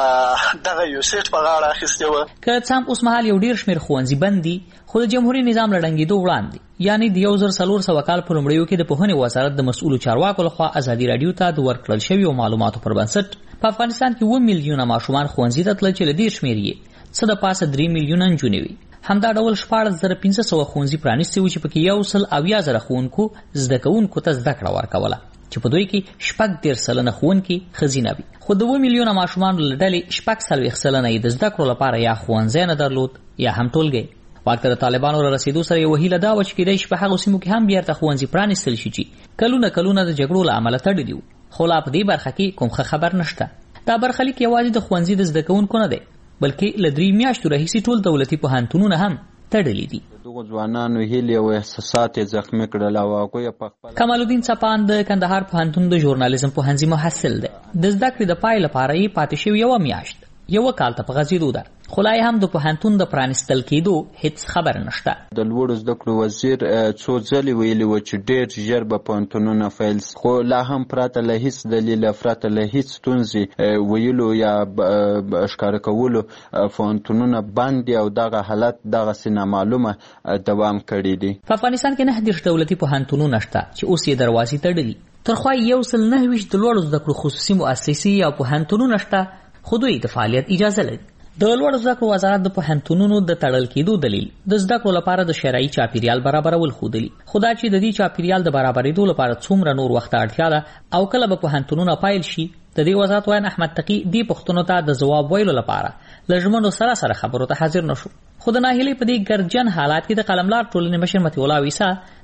[SPEAKER 15] دغه یو سیټ په غاړه اخیستې وه.
[SPEAKER 6] که څه هم اوس مهال یو ډېر شمېر ښوونځي بند دي خو د جمهوریت نظام له ړنګېدو وړاندې یعنی د یو زر څلور سوه کال په لومړیو کې د پوهنې وزارت د مسؤلو چارواکو لخوا ازادي راډیو ته د ورکړل شویو معلوماتو پر بنسټ په افغانستان کې اووه میلیونه ماشومان ښوونځي ته تلل چې له دې شمېر یې څه د پاسه درې میلیونه نجونې وي. همدا ډول شپاړس زره پنځه سوه ښوونځي پرانیستي وو چې پکې یو سل اویا زره ښوونکو زده کوونکو ته زده کړه ورکوله چې په دوی کې شپږ دېرش سلنه ښوونکي ښځینه وي خو د اووه میلیونه ماشومانو له ډلې شپږ څلوېښت سلنه یې د زده کړو لپاره یا ښوونځی نه درلود یا هم ټولګی. واک ته د طالبانو له رسېدو سره یوه هیله دا وه چې کیدای شي په هغو سیمو کې هم بیرته ښوونځي پرانیستل شي چې کلونه کلونه د جګړو له امله تړلي وو خو لا په دې برخه کې کوم ښه خبر نشته. دا برخلیک یوازې د ښوونځي د زده کوونکو نه دی بلکې له درې میاشتو راهیسې ټول دولتي پوهنتونونه هم تړلي دي.
[SPEAKER 13] دغو ځوانانو هیلې او احساسات یې زخمي کړل او هغوی په خپل.
[SPEAKER 6] کمال الدین څپان د کندهار پوهنتون د ژورنالیزم پوهنځي محصل دی. د زده کړې د پای لپاره یې پاتې شوې یوه میاشت یوه کال ته په غځېدو ده خو لا هم د پوهنتون د پرانستل کېدو هیڅ خبر نشته.
[SPEAKER 13] د لوړو زده کړو وزیر څو ځلې ویلي وو چې ډېر ژر به پوهنتونونه فیل شي خو لا هم پرته له هیڅ دلیله پرته له هیڅ ستونزې ویلو یا ښکاره کولو پوهنتونونه بند دي او دغه حالت دغسې نامعلومه دوام کړی دی.
[SPEAKER 6] په افغانستان کې نهه دېرش دولتي پوهنتونونه شته چې اوس یې دروازې تړلي. ترخوا یو سل نهه ویشت د لوړو زده کړو خصوصي مؤسسې او پوهنتونونه شته خو دوی د فعالیت اجازه لري. د لوړو زده کړو وزارت د پوهنتونونو د تړل کېدو دلیل د زده کړو لپاره د شرعي چاپیریال برابرول ښودلي خو دا چې د دې چاپیریال د برابرېدو لپاره څومره نور وخت اړتیا ده او کله به پوهنتونونه پیل شي د دې وزارت ویان احمد تقي دې پوښتنو ته د ځواب ویلو لپاره له ژمنو سره سره خبرو ته حاضر نشو. خو د ناهیلۍ په دې ګرجن حالات کې د قلملار ټولنې مشر مطیع الله عیسی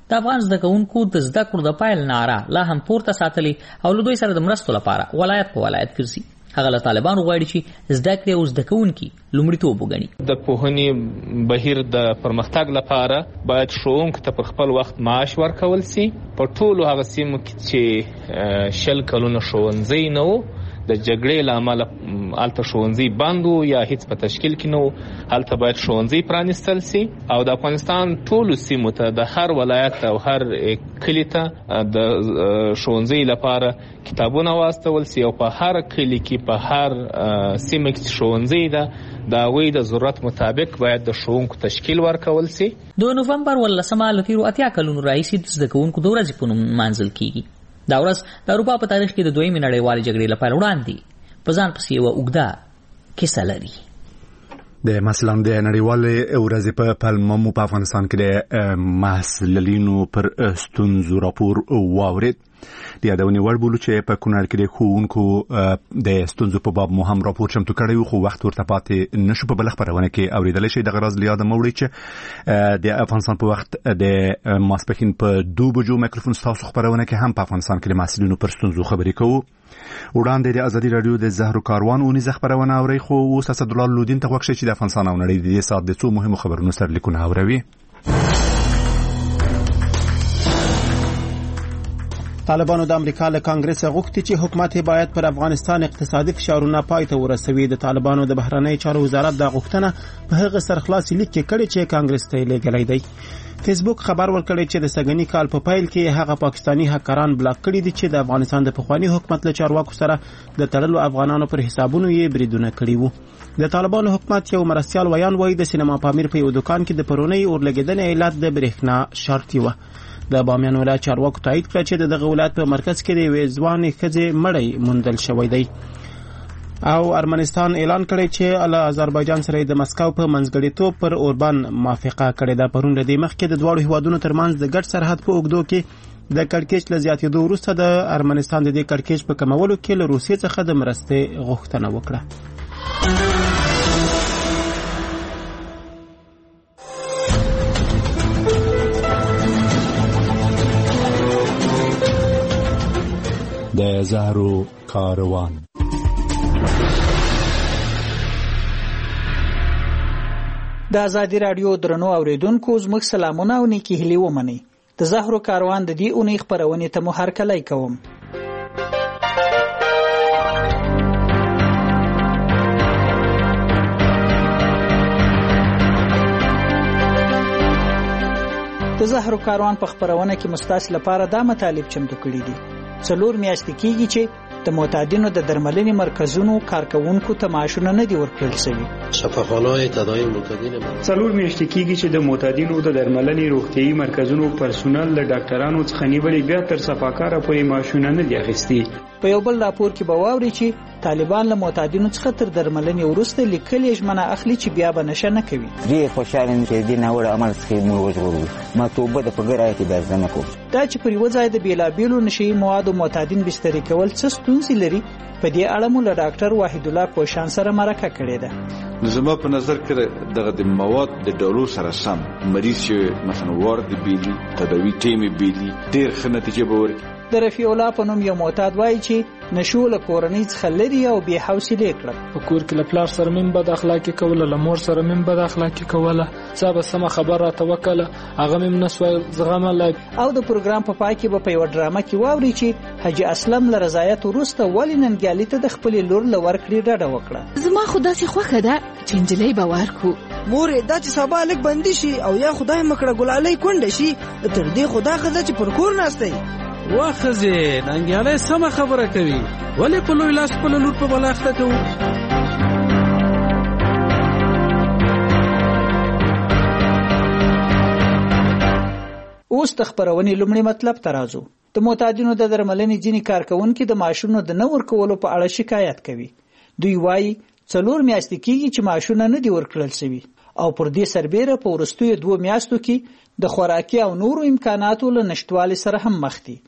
[SPEAKER 6] د افغان زده کوونکو د زده کړو د پایل ناره لا هم پورته ساتلې او له دوی سره د مرستو لپاره ولایت په ولایت ګرځي. هغه له طالبانو غواړي چې زده کړې او زده کوونکي لومړیتوب وګڼي.
[SPEAKER 16] د پوهنې بهیر د پرمختګ لپاره باید ښوونکو ته پر خپل وخت معاش ورکول سي. په ټولو هغه سیمو کې چې شل کلونه ښوونځی نه و، د جګړې له امله هلته ښوونځي بند وو یا هیڅ په تشکیل کې نه وو، هلته باید ښوونځي پرانیستل سي او د افغانستان ټولو سیمو ته د هر ولایت او هر کلي ته د ښوونځي لپاره کتابونه واستول سي او په هر کلي کې په هر سیمه کې ښوونځي ده د هغوی د ضرورت مطابق باید د ښوونکو تشکیل ورکول سي.
[SPEAKER 6] د نوفمبر ولسمه له تیرو اتیا کلونو راهیسې د زده کوونکو د ورځې په نوم نمانځل کیږي. دا ورځ د اروپا په تاریخ کې د دویمې نړیوالې جګړې لپاره وړاندې په ځان پسې یوه اوږده کیسه لري.
[SPEAKER 1] د مثلا د نړیوالې ورځې په پلمه مو په افغانستان کې د محصلینو پر ستونزو راپور واورید. د یادونې وړ بولو چې په کونړ کې د ښوونکو د ستونزو په باب مو هم راپور چمتو کړی و، خو وخت ورته پاتې نشو. په بله خپرونه کې اورېدلی شئ. دغه راز له یاده مه وړئ چې د افغانستان په وخت د ماسپښین په دو بجو مایکروفون ستاسو خپرونه کې هم په افغانستان کې د محصلینو پر ستونزو خبرې کوو. وړاندې د ازادي راډیو د زهرو کاروان اونیزه خپرونه اورئ، خو اوس اسدالله لودین ته غوږ شئ چې د افغانستان او نړۍ د دې ساعت د څو مهمو خبرونو سرلیکونه اوروي.
[SPEAKER 5] طالبانو د امریکا له کانګرس غوښتي چې حکومت باید پر افغانستان اقتصادي فشارونه پای ته ورسوي. د طالبانو د بهرنی چارو وزارت د غوښتنه په هغه سرخلاصي لیک کې کړې چې کانګرس ته لېږلی دی. فیسبوک خبر ورکړی چې د سګنی کال په پایل کې هغه پاکستانی هکران بلاک کړي دي چې د افغانستان د پخوانی حکومت له چارواکو سره د تړلو افغانانو پر حسابونو یې بریدونه کړي وو. د طالبانو حکومت یو مرستیال ویان وایي د سینما پامیر په یو دکان کې د پرونی اورلګیدنې علت د برېښنا شارټي و. د بامیان ولایت چارواکو تایید کړ چې دغه ولایت په مرکز کې د یوې ځوانې ښځې مړی موندل شوی دی. او ارمنستان اعلان کړی چې له آذربایجان سره د مسکو په منځګړیتوب پر اوربان موافقه کړې ده. پرون له دې مخکې د دواړو هیوادونو ترمنځ د ګډ سرحد په اوږدو کې د کړکېچ له زیاتېدو وروسته د ارمنستان د دې کړکېچ په کمولو کې له روسیې څخه د مرستې غوښتنه وکړه.
[SPEAKER 1] د زهرو کاروان.
[SPEAKER 17] د ازادي راډیو درنو اوریدونکو زموږ سلامونه او نیکی هیلې ومنئ. د زهرو کاروان د دې اونۍ خپرونې ته مو هرکلی کوم. د زهرو کاروان په خپرونه کې مستاس لپاره دا مطالب چمتو کړي دي. څلور میاشتې کېږي چې د معتادینو د درملنې مرکزونو کارکونکو ته معاشونه نه دي ورکړل شوي.
[SPEAKER 18] شفاخانه‌های تداوی معتادین
[SPEAKER 19] څلور میاشتې کېږي چې د معتادینو د درملنې روغتیايي مرکزونو پرسونل له ډاکټرانو څخه نیولې بیا تر صفاکاره پورې معاشونه نه دي اخیستي.
[SPEAKER 17] په یو بل راپور کې به واوري چې طالبان له معتادینو څخه تر درملنې وروسته لیکلې ژمنه اخلي چې بیا به نشه نه کوي.
[SPEAKER 20] ډېر خوشاله یم چې دې ناوړه عمل څخه مو وژغورو. ما توبه د پګر آیت بیا ځنه کوم.
[SPEAKER 17] دا چې پر یو ځای د بیلابیلو نشي موادو معتادین بسترې کول څه ستونزې لري، په دې اړه مو له ډاکټر واحد الله کوشان سره مرکه کړې ده.
[SPEAKER 21] زما په نظر کې دغه د مواد د ډولو سره سم مریض چې مثلا وارد بیلی تداوی ټیمې بیلی ډېر ښه نتیجه به ورکړي.
[SPEAKER 17] د رفیع الله په نوم یو معتاد وایي چې نشو له کورنۍ څخه لري او بې حوصلې کړل.
[SPEAKER 22] په کور کې له پلار سره مم بد اخلاقي کوله، له مور سره مم بد اخلاقي کوله، څه به سمه خبره راته وکړه هغه مم نسوای زغمله.
[SPEAKER 17] او د پروګرام په پای کې به په یوه ډرامه کې واوري چې حاجي اسلم له رضایت وروسته ولې ننګیالي ته د خپلې لور له ورکړې ډډه وکړه.
[SPEAKER 23] زما خو داسې خوښه ده چې نجلۍ به ورکړو.
[SPEAKER 24] مورې دا چې سبا لږ بندي شي او یا خدای مکړه ګلالۍ کونډه شي، تر دې خدا ښځه چې پر کور ناستی
[SPEAKER 25] وا ښځې ننګیالی سمه خبره کوي، ولې په لوی لاس خپله لور په بلا اخته کوو؟
[SPEAKER 17] اوس د خپرونې لومړی مطلب ته راځو. د معتادینو د درملنې ځینې کارکوونکي د معاشونو د نه ورکولو په اړه شکایت کوي. دوی وایي څلور میاشتې کېږي چې معاشونه نه دي ورکړل شوي او پر دې سربیره په وروستیو دوو میاشتو کې د خوراکي او نورو امکاناتو له نشتوالي سره هم مخ دي.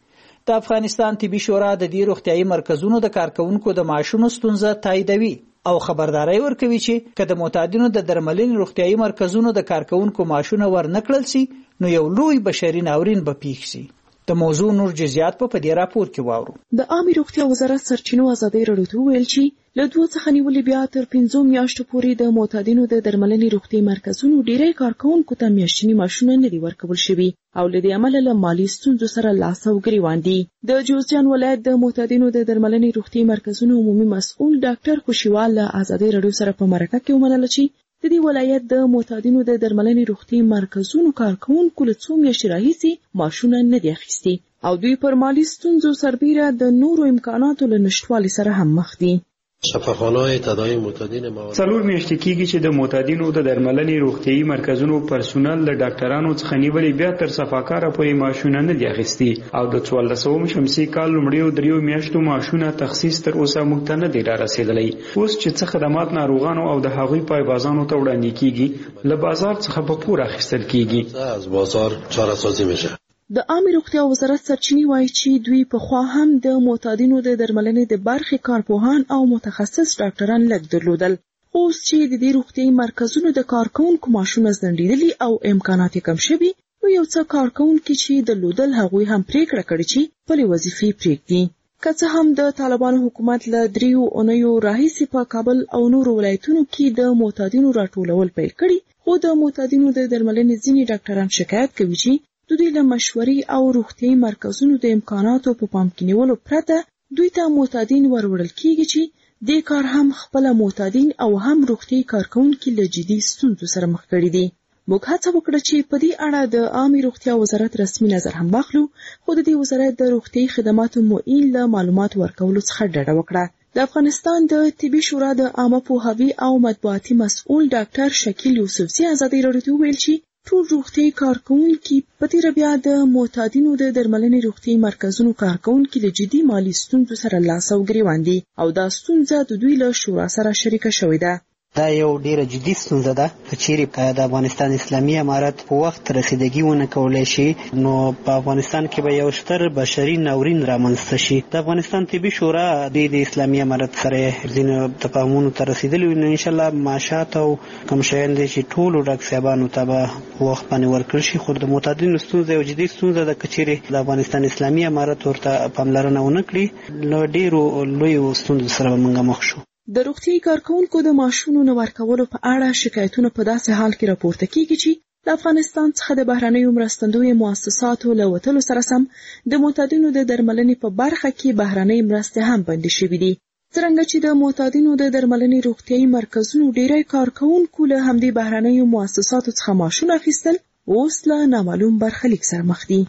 [SPEAKER 17] د افغانستان طبي شورا د دې روغتیايي مرکزونو د کارکونکو د معاشونو ستونزه تاییدوي او خبرداري ورکوي چې که د معتادینو د درملنې روغتیايي مرکزونو د کارکونکو معاشونه ورنکړل شي نو یو لوی بشري ناورین به پیښ شي. د موضوع نور جزئیات په دې راپور کې واورو.
[SPEAKER 2] د عامه روغتیا وزارت سرچینو ازادي راډیو ته ویل چې له دوه څخه نیولې بیا تر پنځو میاشتو پورې د معتادینو د درملنې روغتي مرکزونو ډیری کارکونکو ته میاشتنی معاشونه نه دي ورکول شوي او له دې امله له مالي ستونزو سره لاس او ګریوان دي. د جوزجان ولایت د معتادینو د درملنې روغتي مرکزونو عمومي مسؤل ډاکټر خوشیوال له ازادي راډیو سره په مرکه کې ومنل چې د دې ولایت د معتادینو د درملنې روغتي مرکزونو کارکونکو له څو میاشتې راهیسې معاشونه نه دي اخیستي او دوی پر مالي ستونزو سربیره د نورو امکاناتو له نشټوالي سره هم مخ دي.
[SPEAKER 18] شفاخانه‌های تداوی معتادین مواد
[SPEAKER 19] څلور میاشتې کېږي چې د معتادینو د درملنې روغتیايي مرکزونو پرسونل له ډاکټرانو څخه نیولې بیا تر صفاکاره پورې معاشونه نه دي اخیستي او د څوارلسم شمسي کال لومړیو دریو میاشتو معاشونه تخصیص تر اوسه موږ ته نه دی رارسېدلی. اوس چې څه خدمات ناروغانو او د هغوی پایبازانو ته وړاندې کېږي له بازار څخه په پور اخیستل کېږي.
[SPEAKER 18] از بازار چاره‌سازی میشه.
[SPEAKER 2] د عامه روغتیا وزارت سرچینې وایي چې دوی پخوا هم د معتادینو د درملنې د برخې کارپوهان او متخصص ډاکټران لږ درلودل. اوس چې د دې روغتیايي مرکزونو د کارکونکو معاشونه ځنډېدلي او امکانات کم شوي نو یو څه کارکونکي چې درلودل هغوی هم پریکړه کړې چې خپلې وظیفې پرېږدي. که څه هم د طالبانو حکومت له دریو اونیو راهیسې په کابل او نورو ولایتونو کې د معتادینو راټولول پیل کړي خو د معتادینو د درملنې ځینې ډاکټران شکایت کوي چې د دوی له مشورې او روغتیايي مرکزونو د امکاناتو په پام کې نیولو پرته دوی ته معتادین وروړل کیږي چې دې کار هم خپل معتادین او هم روغتیايي کارکونکي له جدي ستونزو سره مخ کړي دي. موږ هڅه وکړه چې په دې اړه د عامه روغتیا وزارت رسمي نظر هم واخلو خو د دې وزارت د روغتیايي خدماتو معین له معلومات ورکولو څخه ډډه وکړه. د افغانستان د طبي شورا د عامه پوهاوي او مطبوعاتي مسؤل ډاکټر شکیل یوسفزي ازادي راډیو ته ویل چې ټول روغتیايي کارکونکي په تیره بیا د معتادینو د درملنې روغتیايي مرکزونو کارکونکي له جدي مالي ستونزو سره لاس او ګریوان دي او دا ستونزه د دوی له شورا سره شریکه شوې ده.
[SPEAKER 4] دا یو ډیره جدي ستونزه ده چې چیرې د افغانستان اسلامي امارت په وخت رسیدګي ونه کولای شي نو په افغانستان کې به یو ستر بشري ناورین رامنځته شي. د افغانستان طبي شورا د اسلامي امارت سره ځینې تفاهمونو ته رسیدلی نو ان شاء الله معاشات او کوم شیان دي چې ټولو ډاکټر صاحبانو ته به وخت باندې ورکړل شي. خو د معتادینو ستونزه یو جدي ستونزه ده چې چیرې د افغانستان اسلامي امارت ورته پاملرنه ونه کړي نو ډیرو لویو ستونزو سره به موږ مخ شو.
[SPEAKER 2] د روغتیايي کارکونکو د معاشونو نه ورکولو په اړه شکایتونه په داسې حال کې راپورته کیږي چې د افغانستان څخه د بهرنیو مرستندویو مؤسساتو له وتلو سره سم د معتادینو د درملنې په برخه کې بهرنۍ مرستې هم بندي شوې دي. څرنګه چې د معتادینو د درملنې روغتیايي مرکزونو ډیری کارکونکو له همدې بهرنیو مؤسساتو څخه معاشونه اخیستل اوس له نامعلوم برخلیک سره مخ دي.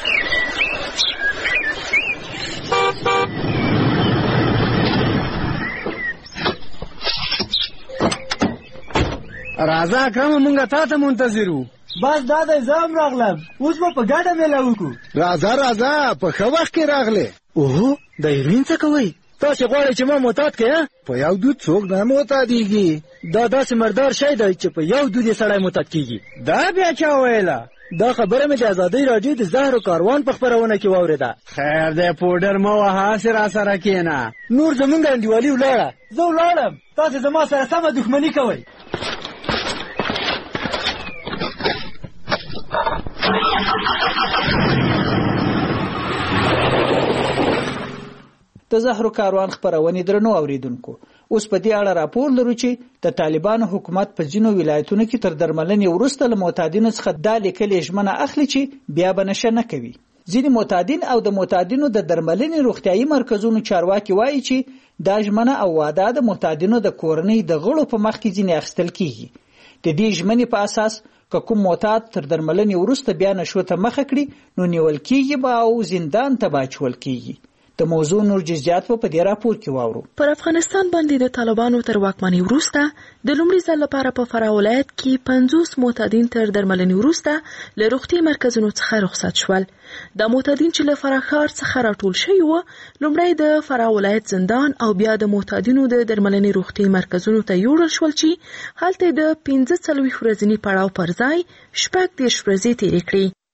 [SPEAKER 7] راځه اکرم مونږه تا ته منتظر وو.
[SPEAKER 24] بس دا د زام راغلم اوس به په ګډه میله وکړو.
[SPEAKER 7] راځه راځه په ښه وخت کې راغلې.
[SPEAKER 24] اوهو د هیروین څه کوئ؟
[SPEAKER 7] تاسې غواړئ چې ما معتاد کړې؟ په یو دود څوک نه معتادېږي.
[SPEAKER 24] دا داسې مردار شی دی چې په یو دود یې سړی معتاد کېږي.
[SPEAKER 7] دا بیا چا ویله؟
[SPEAKER 24] دا خبره مې د ازادۍ راډیو د زهرو کاروان په خپرونه کې واورېده.
[SPEAKER 7] خیر دی پوډر مه وهه هسې را سره کښېنه.
[SPEAKER 24] نور زمونږ انډیوالي ولاړه. زه ولاړم تاسې زما سره سمه دښمني کوئ.
[SPEAKER 17] د زهرو کاروان خپرونې درنو اوریدونکو اوس په دې اړه راپور لرو چې د طالبانو حکومت په ځینو ولایتونو کې تر درملنې وروسته له معتادینو څخه دا لیکلې ژمنه اخلي چې بیا به نشه نه کوي. ځینې معتادین او د معتادینو د درملنې روغتیايي مرکزونو چارواکي وایي چې دا ژمنه او وعده د معتادینو د کورنۍ د غړو په مخ کې ځینې اخیستل کیږي. د دې ژمنې په اساس که کوم معتاد تر درملنې وروسته بیا نشو ته مخه کړي نو نیول کیږي به او زندان ته به اچول کیږي. د موضوع نور جزئیات په دې راپور کې واورو.
[SPEAKER 2] پر افغانستان باندې د طالبانو تر واکمنۍ وروسته د لومړي ځل لپاره په فراه ولایت کې پنځوس معتادین تر درملنې وروسته له روغتي مرکزونو څخه رخصت شول. د معتادین چې له فراه ښار څخه راټول شوي وو لومړی د فراه ولایت زندان او بیا د معتادینو د درملنې روغتي مرکزونو ته یوړل شول چې هلته د پنځه څلوېښت ورځني پړاو پر ځای شپږ دېرش ورځې تېرې کړې.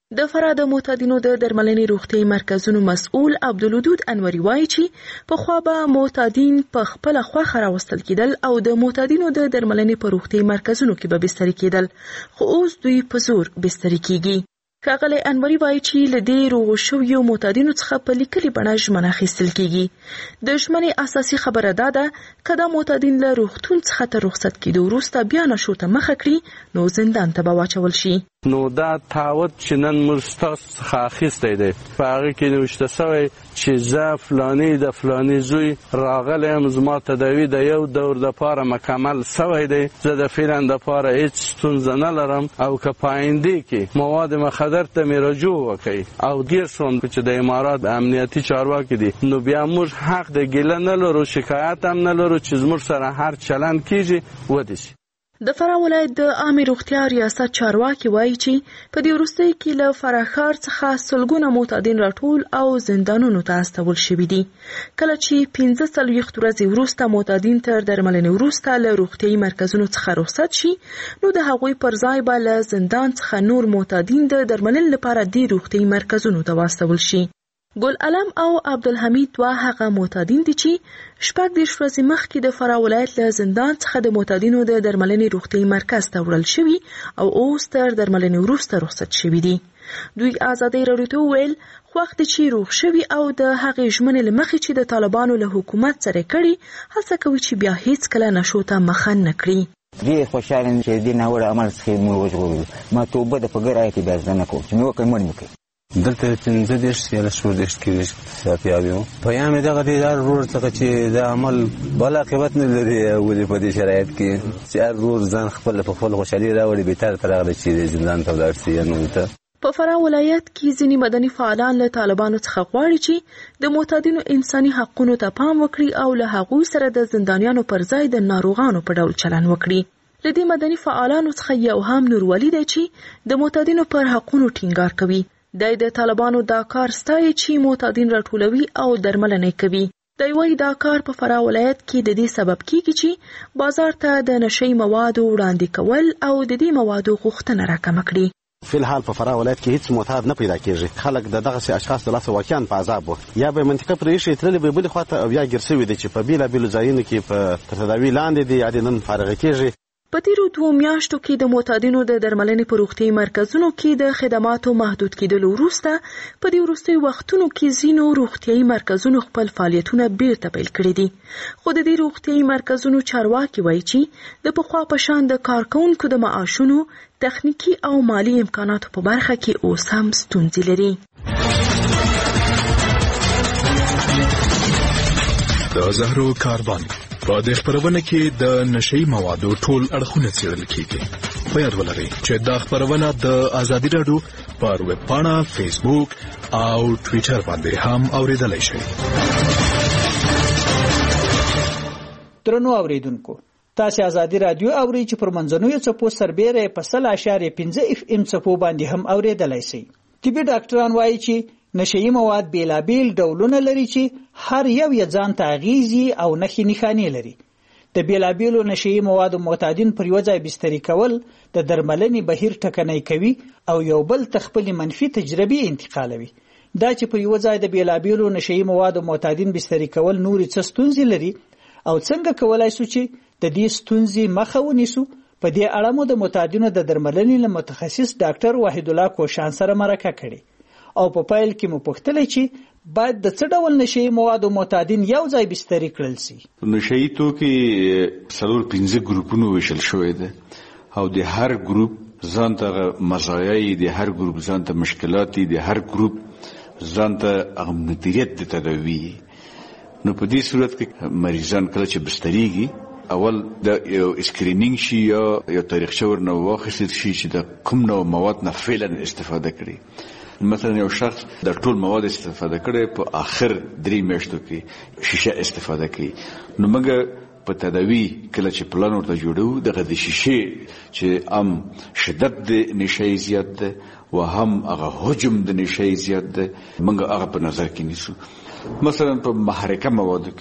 [SPEAKER 2] د فراه د معتادینو د درملنې روغتیايي مرکزونو مسؤل عبدالودود انوري وایي چې پخوا به معتادین په خپله خوښه راوستل کېدل او د معتادینو د درملنې په روغتیايي مرکزونو کې به بستري کېدل، خو اوس دوی په زور بستري کېږي. ښاغلی انوري وایي چې له دې روغو شویو معتادینو څخه په لیکلي بڼه ژمنه اخیستل کېږي. د ژمنې اساسي خبره دا ده که دا معتادین له روغتون څخه تر رخصت کېدو وروسته بیا نشو ته مخه کړي نو زندان ته به واچول شي.
[SPEAKER 8] نو دا تعهد چې نن موږ ستاسو څخه اخیستی دی په هغه کې نوشته سوی چې زه فلاني د فلاني زوی راغلی یم، زما تداوي د یو دور دپاره مکمل سوی دی، زه د فعلا دپاره هېڅ ستونزه نه لرم او که په آیندې کې مواد مخدر ته مې رجوع وکړي او ګیر شوم چې د امارات امنیتي چارواکي دي نو بیا موږ حق د ګیله نه لرو، شکایت هم نه لرو چې زموږ سره هر چلند کېږي ودې شي.
[SPEAKER 2] د فراه ولایت د عامې روغتیا ریاست چارواکي وایي چې په دې وروستیو کې له فراه ښار څخه سلګونه معتادین راټول او زندانونو ته استول شوي دي. کله چې پنځه څلوېښت ورځې وروسته معتادین تر درملنې وروسته له روغتیايي مرکزونو څخه رخصت شي نو د هغوی پر ځای به له زندان څخه نور معتادین د درملنې لپاره دې روغتیايي مرکزونو ته واستول شي. ګل علم او عبدالحمید دوه هغه معتادین دي چې شپږ دېرش ورځې مخکې د فراه ولایت له زندان څخه د معتادینو د درملنې روغتیايي مرکز ته وړل شوي او اوس تر درملنې وروسته رخصت شوي دي. دوی ازادۍ راډیو ته وویل خوښ دي چې روغ شوي او د هغې ژمنې له مخې چې د طالبانو له حکومت سره کړي هڅه کوي چې بیا هیڅکله نشو ته مخه نه کړي.
[SPEAKER 20] ډېر خوشحاله یم چې دې ناوړه عمل څخه موږ وژغورلو. ما توبه د په ګر آیت بیا زده نه کوم چې مې وکړئ مړ مې کړئ.
[SPEAKER 9] دلته پنځه دېرش یا لس شپږ دېرش کېږي صافیاب یم. پیام یې دغه دی هر ورور څخه چې دا عمل بل عاقبت نه لري ولې په دې شرایط کې چې هر ورور ځان خپل په خپل خوشحالي راوړي بهتر ته راغلی چې زندان ته ولاړ شي. نو ته
[SPEAKER 2] په فراه ولایت کې ځینې مدني فعالان له طالبانو څخه غواړي چې د معتادینو انساني حقونو ته پام وکړي او له هغوی سره د زندانیانو پر ځای د ناروغانو په ډول چلند وکړي. له دې مدني فعالانو څخه یو هم نورولي دی چې د معتادینو پر حقونو ټینګار کوي. دی د طالبانو دا کار ستایي چې معتادین راټولوي او درملنه کوي. دی وایي دا کار په فراه ولایت کې د دې سبب کیږي چې بازار ته د نشي موادو وړاندې کول او د دې موادو غوښتنه راکمه کړي.
[SPEAKER 10] فی الحال په فراه ولایت کې هیڅ معتاد نه پیدا کیږي. خلک د دغه اشخاص د لاسه واقعا په عذاب وو، یا به منطقه پرې شي تللی به بلې خواته او یا ګیر شوي دي چې په بېلابېلو ځایونو کې په تر تداوي لاندې دي یا د نن فارغه کیږي.
[SPEAKER 2] په تیرو دوو میاشتو کې د معتادینو د درملنې په روغتیايي مرکزونو کې د خدماتو محدود کېدلو وروسته په دې وروستیو وختونو کې ځینو روغتیايي مرکزونو خپل فعالیتونه بیرته پیل کړي دي. خو د دې روغتیايي مرکزونو چارواکي وایي چې د پخوا په شان د کارکوونکو د معاشونو، تخنیکي او مالی امکاناتو په برخه کې اوس هم ستونزې لري.
[SPEAKER 11] د زهرو کاروان په دې خبرونه کې د نشي موادو ټول اړخونه څېړل کېږي. په یاد ولرئ چې دا خبرونه د ازادي راډیو پر ویب پاڼه، فیسبوک او ټویټر باندې هم اوریدلای شئ.
[SPEAKER 17] درنو اوریدونکو، تاسو ازادي راډیو اورئ چې پر منځنوي څپو سربېره په سل اشاریه پنځه اف ام څپو باندې هم اوریدلای شئ. طبي ډاکټران وایي چې نشئی مواد بیلابیل ډولونه لري چې هر یو یې ځان ته اغیزي او نښې نښانې لري. د بیلابیلو نشئی موادو معتادین پر یو ځای بستري کول د درملنې بهیر ټکنی کوي او یو بل ته خپلې منفي تجربې انتقالوي. دا چې پر یو ځای د بیلابیلو نشئی موادو معتادین بستري کول نورې څه ستونزې لري او څنګه کولای شو چې د دې ستونزې مخه ونیسو، په دې اړه مو د معتادینو د درملنې له متخصص ډاکټر وحید الله کوشان سره مرکه کړې او په پایل کې مو پوښتلې چې باید د څه ډول نشئی موادو معتادین یو ځای بستري کړل شي.
[SPEAKER 21] نشئی توکي څلور پنځه ګروپونو ویشل شوی دی او د هر ګروپ ځان ته مزایای دي، هر ګروپ ځان ته مشکلات دي، هر ګروپ ځان ته مدیریت د تداوی. نو په دې صورت کې مریضان کله چې بستریږي اول د یو اسکرینینګ شي یا یو تاریخچه ورنه واخیستل شي چې د کوم نوع مواد نه فعلا استفاده کړي. مثلا یو شخص د ټول مواد استفاده کړي په آخر درې میاشتو کې شیشه استفاده کوي، نو موږ په تداوی کله چې پلان ورته جوړو دغه د شیشه چې ام شدت د نشئی زیات ده و هم هغه حجم د نشئی زیات ده موږ هغه په نظر کې نیسو. مثلا په محرکه موادو کې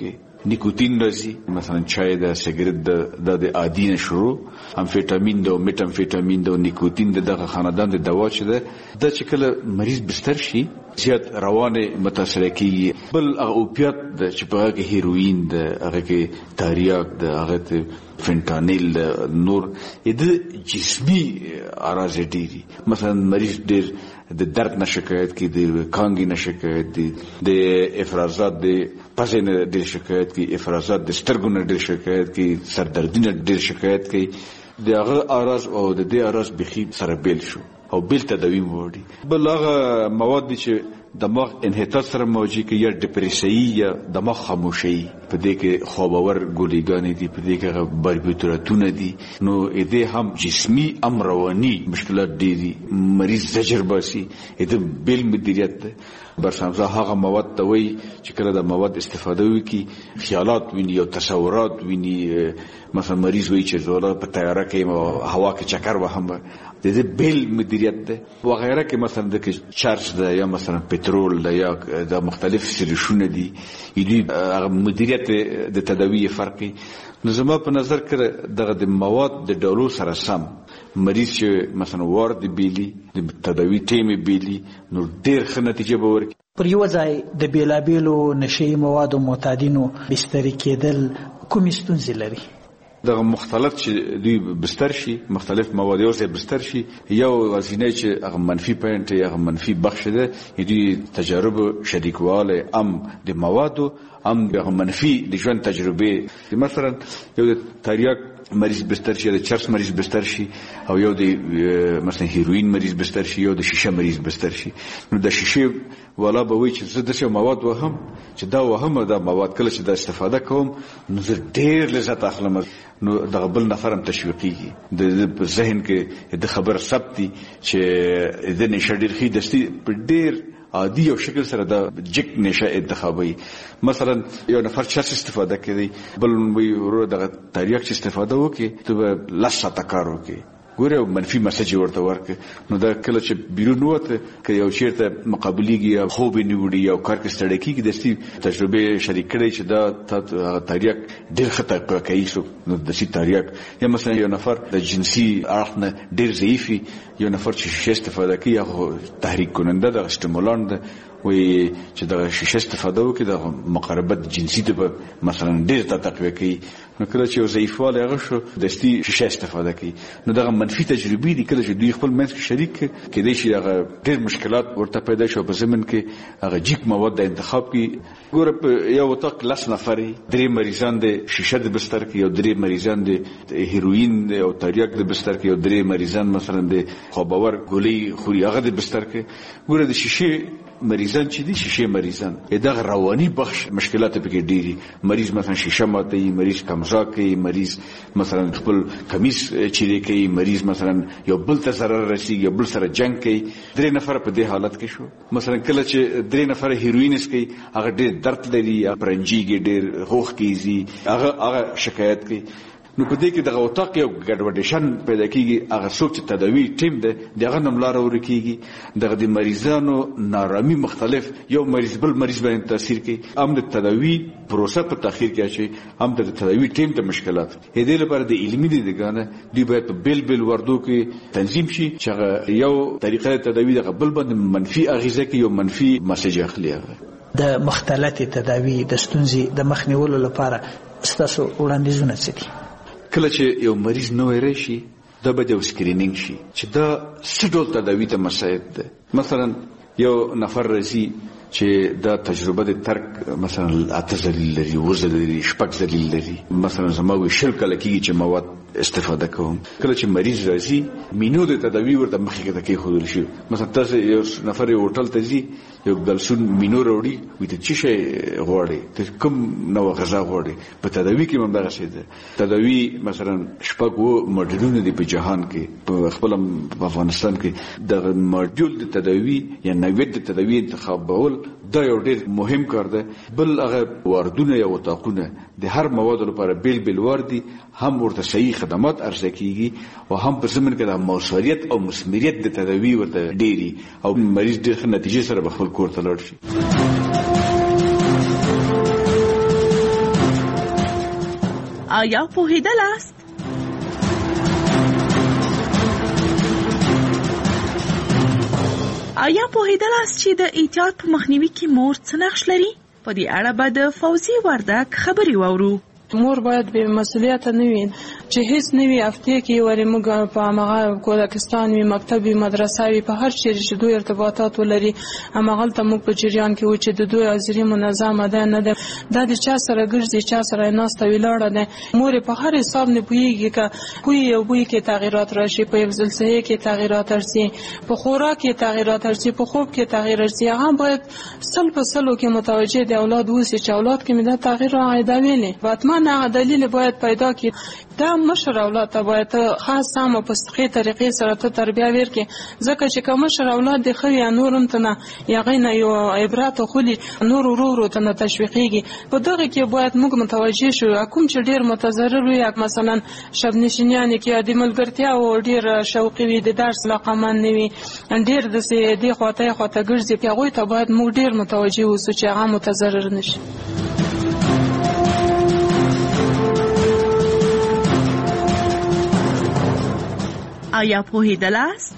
[SPEAKER 21] نیکوتین راځي، مثلا چای د سیګریټ د د عادي نشرو، امفیټامین د میټامفیټامین د نیکوتین د دغه خاندان د دوا چې ده د چې کله مریض بستر شي زیات روانه متاثر کیږي. بل هغه اوپیات د چې په هغه هیروین د هغه کې تاریاک د هغه فنټانیل نور د جسمي اراز ډیری، مثلا مریض ډیر د درد نه شکایت کوي، د کانګي نه شکایت دي، د افرازات د پزې نه ډیر شکایت کوي، افرازات د سترګو نه ډیر شکایت کوي، سردردي نه ډیر شکایت کوي. د هغه اراز او د دې اراز بخي سره بیل شو او بیل تداوی وړي. بل هغه مواد دي چې دماغ انحطاط سره موجي کې یا ډیپریسي یا دماغ خاموشي، په دې کې خوابور ګولېګانې دي، په دې کې باربیتوراتونه دي. نو دې هم جسمي ام رواني مشکلات دي، مریض زجر باسي، دې بیل مدیریت ده. برسامزه هغه مواد ته وایي چې کله د مواد استفاده وکړي خیالات ویني او تصورات ویني. مثلا مریض وایي چې زوړه په تیاره کې هوا کې چکر وهم، د دې بیل مدیریت ده. وغیره کې مثلا د چارج ده یا مثلا پټرول ده یا د مختلف سلیشونه دي، دې مدیریت د تداوی فرقي. نو زما په نظر کې دغه د مواد د ډولو سره سم مریض چې مثلا وارد بیلی د تداوی ټیم بیلی نو ډیر ښه نتیجه به ورکړي.
[SPEAKER 17] پر یو ځای د بیلابیلو نشئی موادو معتادینو بستري کېدل کومې ستونزې لري؟
[SPEAKER 21] دغه مختلف چې دوی بستر شي، مختلف مواد یو ځای بستر شي، یو غزینه چې هغه منفي پوینټ یا هغه منفي بخش ده، دوی تجارب شریکواله ام د موادو ام د منفي د ژوند تجربه. مثلا یو د تریاک مریض بستر شي، د چرس مریض بستر شي، او یو د مثلا هیروین مریض بستر شي، یو د شیشه مریض بستر شي. نو د شیشه والا به وایي چې زه داسې مواد وهم چې دا وهم دا مواد کله چې دا استفاده کوم نو زه ډېر لذت اخلم. نو دغه بل نفر هم تشویقیږي، د ذهن کې د خبر ثبتي چې د نشه ډېر ښي دستي په ډېر عادي او شکل سره دا جک نشه انتخابي. مثلا یو نفر چرس استفاده کوي، بل وی ورو دغه تریاک چې استفاده وکي ته لاسه تکار وکي، ګوره منفي مسج ورته ورکه. نو دا کله چې بیرون وته کې یو چیرته مقابلېږي یا خوب نیوړي یا کار کې ستړی کیږي، د سي تجربه شریک کړي چې دا تریاک ډېر خطر کوي. شو نو د سي تریاک یا مثلا یو نفر د جنسي اړخ نه ډېر ضعیفي، یو نفر چې شیشه استفاده کوي یا تحریک کننده د استیمولان ده وي چې د شیشه استفاده وکړي د مقاربت جنسي ته مثلا ډېر تقویه کوي. نو کله چې یو ضعیفوالی هغه شو دستي شیشه استفاده کوي. نو دغه منفي تجربې دي، کله چې دوی خپل منځ کې شریک کېدای شي هغه ډېر مشکلات ورته پیدا شي. په ضمن کې هغه جیک مواد د انتخاب کې ګوره په یو اتاق لس نفرې، درې مریضان د شیشه د بستر کې، یو درې مریضان د هیروین او تریاک د بستر کې، یو درې مریضان مثلا د خواباور ګولۍ خوري هغه د بستر کې. ګوره د شیشه مریضان چې دي شیشه مریضان دغه رواني بخش مشکلات پکې ډېری. مریض مثلا شیشه ماتوي، مریض کمزا کوي، مریض مثلا خپل کمیس چیرې کوي، مریض مثلا یو بل ته ضرر رسیږي، یو بل سره جنگ کوي. درې نفر په دې حالت کې شو. مثلا کله چې درې نفر هیروینس کوي هغه ډېر درد لري یا پرنجيږي، ډېر خوخ کیږي، هغه هغه شکایت کوي. نو په دې کې دغه اتاق یو ګډوډیشن پیدا کیږي. هغه څوک چې تداوی ټیم ده دغه نملار ورکیږي، دغه د مریضانو نارامي مختلف، یو مریض بل مریض باندې تاثیر کوي، هم د تداوی پروسه په تاخير کې اچي، هم د تداوی ټیم ته مشکلات. دې لپاره د علمي دیګانه دی باید په بل بل وردو کې تنظیم شي چې یو طریقه تداوی دغه بل باندې منفي اغیزه کوي، یو منفي مسج اخلي.
[SPEAKER 17] د مختلفه تداوی د ستونزې د مخنیولو لپاره ستاسو وړاندیزونه څه دي؟
[SPEAKER 21] کله چې یو مریض نوې راشي دا به د سکرینینګ شي چې دا څه ډول تداوی ته مساعد ده. مثلا یو نفر راځي چې دا تجربه د ترک مثلا اته ذلیل لري، و ذلیل شپږ ذلیل لري، مثلا زما وی شل کله کېږي چې مواد استفاده کوم. کله چې مریض راځي مینو د تداوی ورته مخکې کې تکي خودل شي. مثلا تاسو یو نفر یو هوټل ته ځي، یو ګلسون مینو وروړي، وي ته چې شي غوړي، ته کوم نو غذا غوړي. په تداوی کې هم دا څه ده. تداوی مثلا شپږ و ماډیولونه دي په جهان کې، په خپل افغانستان کې د ماډیول د تداوی یا نوید د تداوی انتخابول دا یو ډېر مهم کار ده. بل هغه واردونه یا وطاقونه د هر مواد لپاره بیل بیل واردي، هم ورته صحیح خدمات عرضه کیږي او هم په زمن کې د موثریت او مسمریت د تداوی ورته ډېری او مریض ډېر ښه نتیجه سره به خپل کور ته لاړ شي.
[SPEAKER 2] آیا پوهیدلاست؟ آیا پوهیدلاست چې د احتیاط په مخنیوي کې مور څه نقش لري؟ په دې اړه به د فوزي وردک خبرې واورو.
[SPEAKER 3] مور باید به مسؤلیت نه وي چې هیڅ نه وي هفته کې ورې موږ په هغه کودکستان وي مکتب وي مدرسه وي په هر چیرې چې دوی ارتباطات ولري همغلته موږ په جریان کې و چې د دوی حاضري منظمه ده نه ده دا د چا سره ګرځي چا سره ناسته ولاړه ده مور په هر حساب نه پوهیږي که کوی یو بوی کې تغیرات راشي په زلزلې کې تغیرات راشي په خوراک کې تغیرات راشي په خوب کې تغییر راشي هغه باید سل په سلو کې متوجه دی اولاد وسی چې اولاد کې مې دا تغییر راغی دا ویلې واتما نه دلیل باید پیدا کی دا مشر اولاد ته باید خاص سم په صحیح طریقې سره ته تربیه ورکې ځکه چې کوم مشر اولاد د خو یا نورم ته نه یغینه یو عبرت خو دي نور ورو ورو ته تشویقيږي په دغه کې باید موږ متوجه شو کوم چې ډیر متضرر وي مثلا شب نشینیان کې د ملګرتیا او ډیر شوقي وي د درس لقمان نیوي ډیر د سي دی خواته خواته ګرځي په هغه ته باید موږ ډیر متوجه اوسو چې هغه متضرر نشي.
[SPEAKER 2] آیا پوهیدلاست؟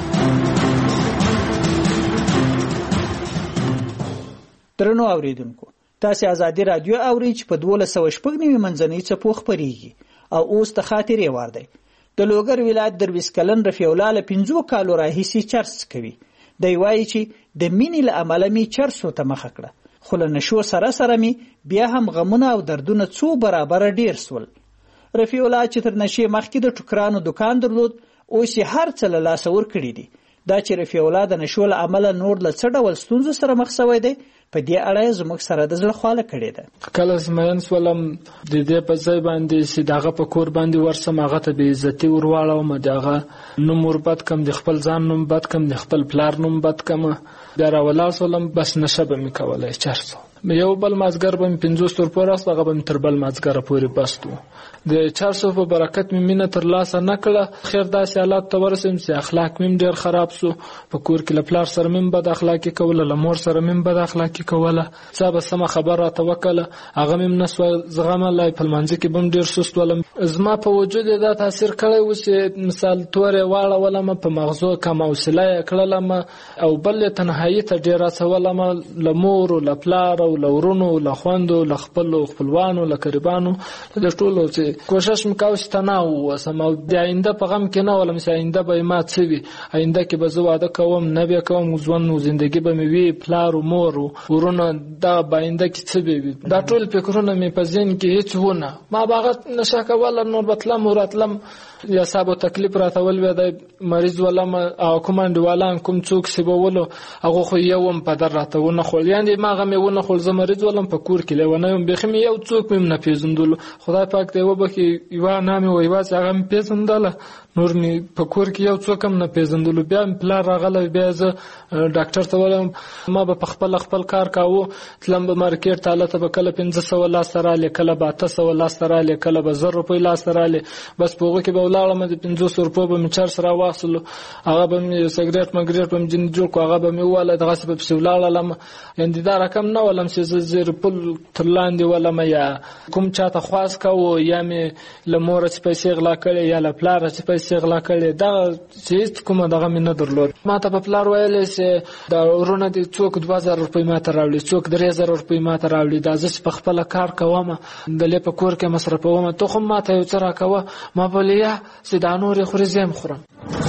[SPEAKER 17] درنو اوریدونکو تاسو ازادي رادیو اورئ چې په دولس سوه شپږ نوي منځنۍ څپو خپرېږي او اوس ته خاطرې واردی د لوګر ولایت درویش کلن رفیع الله له پنځو کالو راهیسې چرس کوي دی وایي چې د مینې له امله می چرسو ته مخه کړه خو له نشو سره سره می بیا هم غمونه او دردونه څو برابر ډیر سول. رفیع الله چې تر نشي مخکې د ټوکرانو دکان درلود اوس یې هر څه له لاسه ورکړي دي. دا چې رفیع الله د نشو له امله نور له څه ډول ستونزو سره مخ شوی دی په دې اړه زموږ سره د زړه خواله کړې ده.
[SPEAKER 22] کله زمین سولم د دې په ځای باندې چې دغه په کور باندې ورسم هغه ته به عزتي ورواړم دغه نوم وربد کم د خپل ځان نوم بد کم د خپل پلار نوم بد کم بیا راولا سولم بس نشه به مې کولای چرسو یو بل مازګر به پنځوس روپۍ راس هغه به تر بل مازګر پورې بستو د چرسو په برکت مې مینه تر لاسه نه کړه خیر داسې حالات ته ورسېم چې اخلاق مې ډېر خراب سو په کور کې له پلار سره مې بد اخلاقي کوله له مور سره مې بد اخلاقي کوله څه به سمه خبر راته وکړه هغه مې نه سوه زغملی په لمانځه کې به م ډېر سست ولم زما په وجود یې دا تاثیر کړی و چې مثال تور یې واړولم په مغزو کم حوصله یې کړلم او بل یې تنهایي ته ډېر اچولم له مور له پلار او له ورونو له خویندو له خپلو خپلوانو له قریبانو د ټولو چې کوشش مې کوه چې تنها ووسم او د آینده په غم کې نه ولم چې آینده به یې ما څه وي آینده کې به زه واده کوم نه به یې کوم ژوند و زندګي به مې وي پلار و مور و ورونه دغه به آینده کې څه به وي دا ټول فکرونه مې په ذهن کې هېڅ ونه ما به هغه نشه کوله نور به تلم وراتلم یا صاحب تکلیف راته ولوي د مریض ولم او کوم انډیوالان کوم څوک سیبولو هغه خو یو هم په در راته ونه خول یعنې ما هغه مې ونه خول زه مریض ولم په کور کې لیونی یم بیخي مې یو څوک مې نه پېژندلو خدای پاک ته یې وبخي یوه انا مې وه یوازې هغه مې پېژندله نور مې په کور کې یو څوک هم نه پېژندلو بیا مې پلار راغلی بیا زه ډاکټر ته ولم ما به په خپله خپل کار کاوه تلم به مارکېټ ته هلته به کله پنځه سوه لاسته رالې کله به اته سوه لاسته رالې کله به زر روپۍ لاسته رالې بس په هغو کې به ولاړم د پنځوس روپو به مې چرس راواخیستلو هغه به مې سګرېټ مګرېټ به مې ځینې جوړ کړو هغه به مې ووهله دغسې به پسې ولاړلم یعنې دا رقم نه ولم چې زه زیر پل تر لاندې ولم یا کوم چاته خواست کوو یا مې له موره چې پیسې غلا کړې یا له پلاره چې پیسې غلا کړې دغه چې هېڅ کومه دغه مې نه درلود ما ته په پلار ویلی چې د ورونه دې څوک دوه زره روپۍ ما ته راوړي څوک درې زره روپۍ ما ته راوړي دا زه چې په خپله کار کوم د لې په کور کې مصرفوم ته خو ما ته یو څه راکوه ما به ویلې چې دا نور یې خورې زه یم خورم.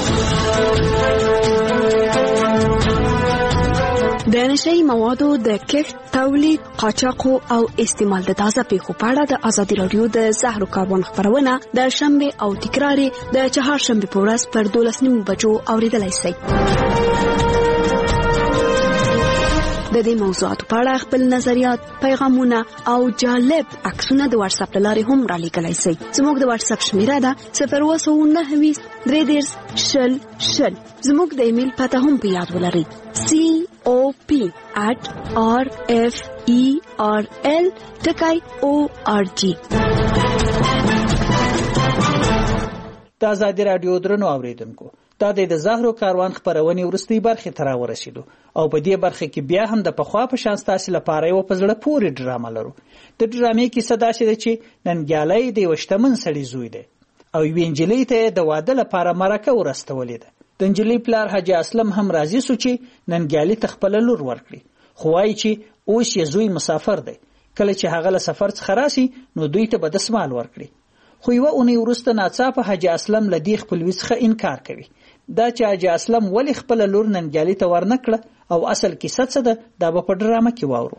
[SPEAKER 12] د نشهیي موادو د کښت تولید قاچاق او استعمال د تازه پیښو په اړه د ازادي راډیو د زهرو کاربن خبرونه د شنبه او تکرار د چهارشنبه په ورځ پر دولس نیمو بجو اوریدلای شئ. د دې موضوعاتو په اړه خپل نظریات، پیغامونه او جالب عکسونه د واتس اپ لارې هم را لیږلی شئ. زموږ د واتس اپ شمیره ده صفر اووه سوه نهه ویشت درې دېرش شل شل. زموږ د ایمیل پته هم په یاد ولرئ سی او پی at r f e r l ټکی او ار جی.
[SPEAKER 17] د ازادي راډیو درنو اوریدونکو دا د زهرو کاروان خپرونې وروستۍ برخې ته راورسېدو او په دې برخه کې بیا هم د پخوا په شان ستاسې لپاره یوه په زړه پورې ډرامه لرو. د ډرامې کیسه داسې ده چې ننګیالی د یوه شتمن سړي زوی دی او یوې نجلۍ ته یې د واده لپاره مرکه ورستولې ده. د نجلۍ پلار حاجي اسلم هم راضي سو چې ننګیالي ته خپله لور ورکړي، خو وایي چې اوس یې زوی مسافر دی، کله چې هغه له سفر څخه راسي نو دوی ته به دسمال ورکړي. خو یوه اونۍ وروسته ناڅاپه حاجي اسلم له دې خپلوي څخه انکار کوي. دا چې حاجي اسلم ولې خپله لور ننګیالي ته ورنه کړه او اصل کیسه څه ده دا به په ډرامه کې واورو.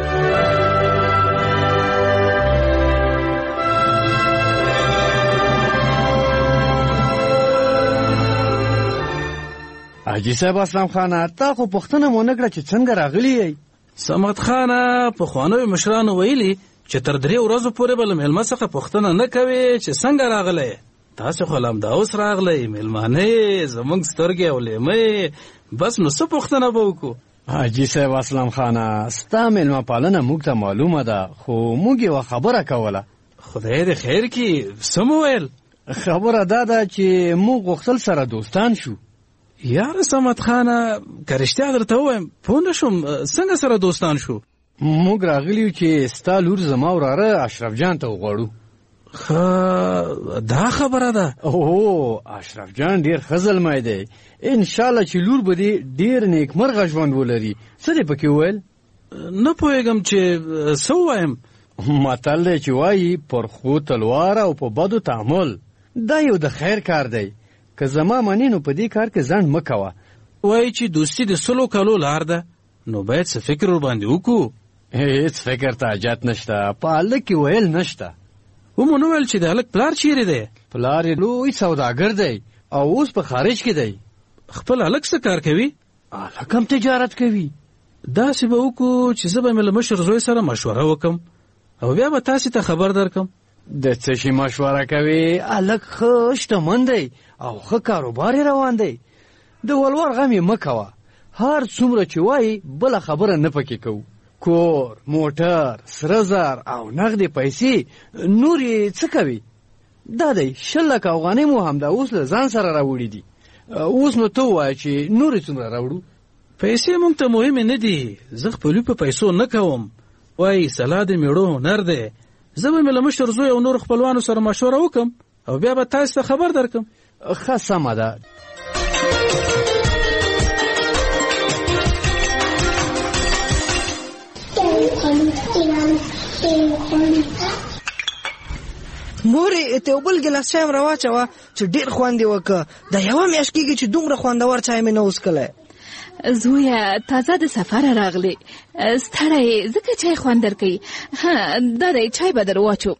[SPEAKER 6] حاجي صاحب اسلام خانه، تا خو پوښتنه مونه کړه چې څنګه راغلی یې؟
[SPEAKER 25] صمد خانه، پخوانیو مشرانو ویلي چې تر درې ورځو پورې به له مېلمه څخه پوښتنه نه کوې چې څنګه راغلی. تاسې خو له همدا اوس راغلی، مېلمانه یې، زموږ سترګې او لیمه، بس نو څه پوښتنه به وکړو؟
[SPEAKER 6] حاجي صاحب اسلام خانه، ستا مېلمه پالنه موږ ته معلومه ده، خو موږ یوه خبره کوله.
[SPEAKER 25] خدای دې خیر کړي، څه مو ویل؟
[SPEAKER 6] خبره دا ده چې موږ غوښتل سره دوستان شو.
[SPEAKER 25] یاره صمد خانه، که رښتیا درته ووایم پوه نه شوم، څنګه سره دوستان شو؟
[SPEAKER 6] موږ راغلي یو چې ستا لور زما وراره اشرف جان ته وغواړو.
[SPEAKER 25] ښه، دا خبره ده؟
[SPEAKER 6] اوه، اشرف جان ډېر ښه زلمی دی، انشاءالله چې لور به دې ډېر نیکمرغه ژوند ولري. څه دې پکې وویل؟
[SPEAKER 25] نه پوهېږم چې څه ووایم.
[SPEAKER 6] متل دی چې وایي پر ښو تلوار او په بدو تعامل. دا یو د خیر کار دی، که زما منې نو په دې کار کې ځنډ مه کوه.
[SPEAKER 25] وایي چې دوستي د سلو کالو لار ده، نو باید څه فکر ورباندې وکړو.
[SPEAKER 6] هېڅ فکر ته حاجت نشته، په هلک کې ویل نشته.
[SPEAKER 25] ومو نه ویل چې د هلک پلار چیرې دی؟
[SPEAKER 6] پلار یې لوی سوداګر دی او اوس په خارج کې دی.
[SPEAKER 25] خپل هلک څه کار کوي؟
[SPEAKER 6] هلک هم تجارت کوي.
[SPEAKER 25] داسې به وکړو چې زه به مې له مشر زوی سره مشوره وکړم او بیا به تاسې ته خبر درکړم.
[SPEAKER 6] د څه شي مشوره کوي؟ هلک ښه شتمن دی او ښه کاروبار یې روان دی. د ولور غم یې مه کوه، هر څومره چې وایي بله خبره نه پکې کوو. کور، موټر، سره زر او نغدې پیسې نور یې څه کوي؟ دا دی شل لکه افغانۍ مو همدا اوس له ځان سره راوړي دي. اوس نو ته ووایه چې نور یې څومره راوړو؟
[SPEAKER 25] پیسې موږ ته مهمې نه دي، زه خپلوي په پیسو نه کوم. وایي سلا د میړو هنر دی. زه به مې له مشر زوی او نور خپلوانو سره مشوره وکړم او بیا به تاسو ته خبر درکړم.
[SPEAKER 6] ښه سمه ده.
[SPEAKER 24] مورې ته یو بل ګیلاس چای را واچوه چې ډېر خوند یې وکړه. دا یوه میاشت کېږي چې دومره خوندور چای مې نه وڅښلی.
[SPEAKER 23] زویه تازه د سفره راغلی، ستړی یې ځکه چای خوند درکوي. ها دا دی چای به در واچو.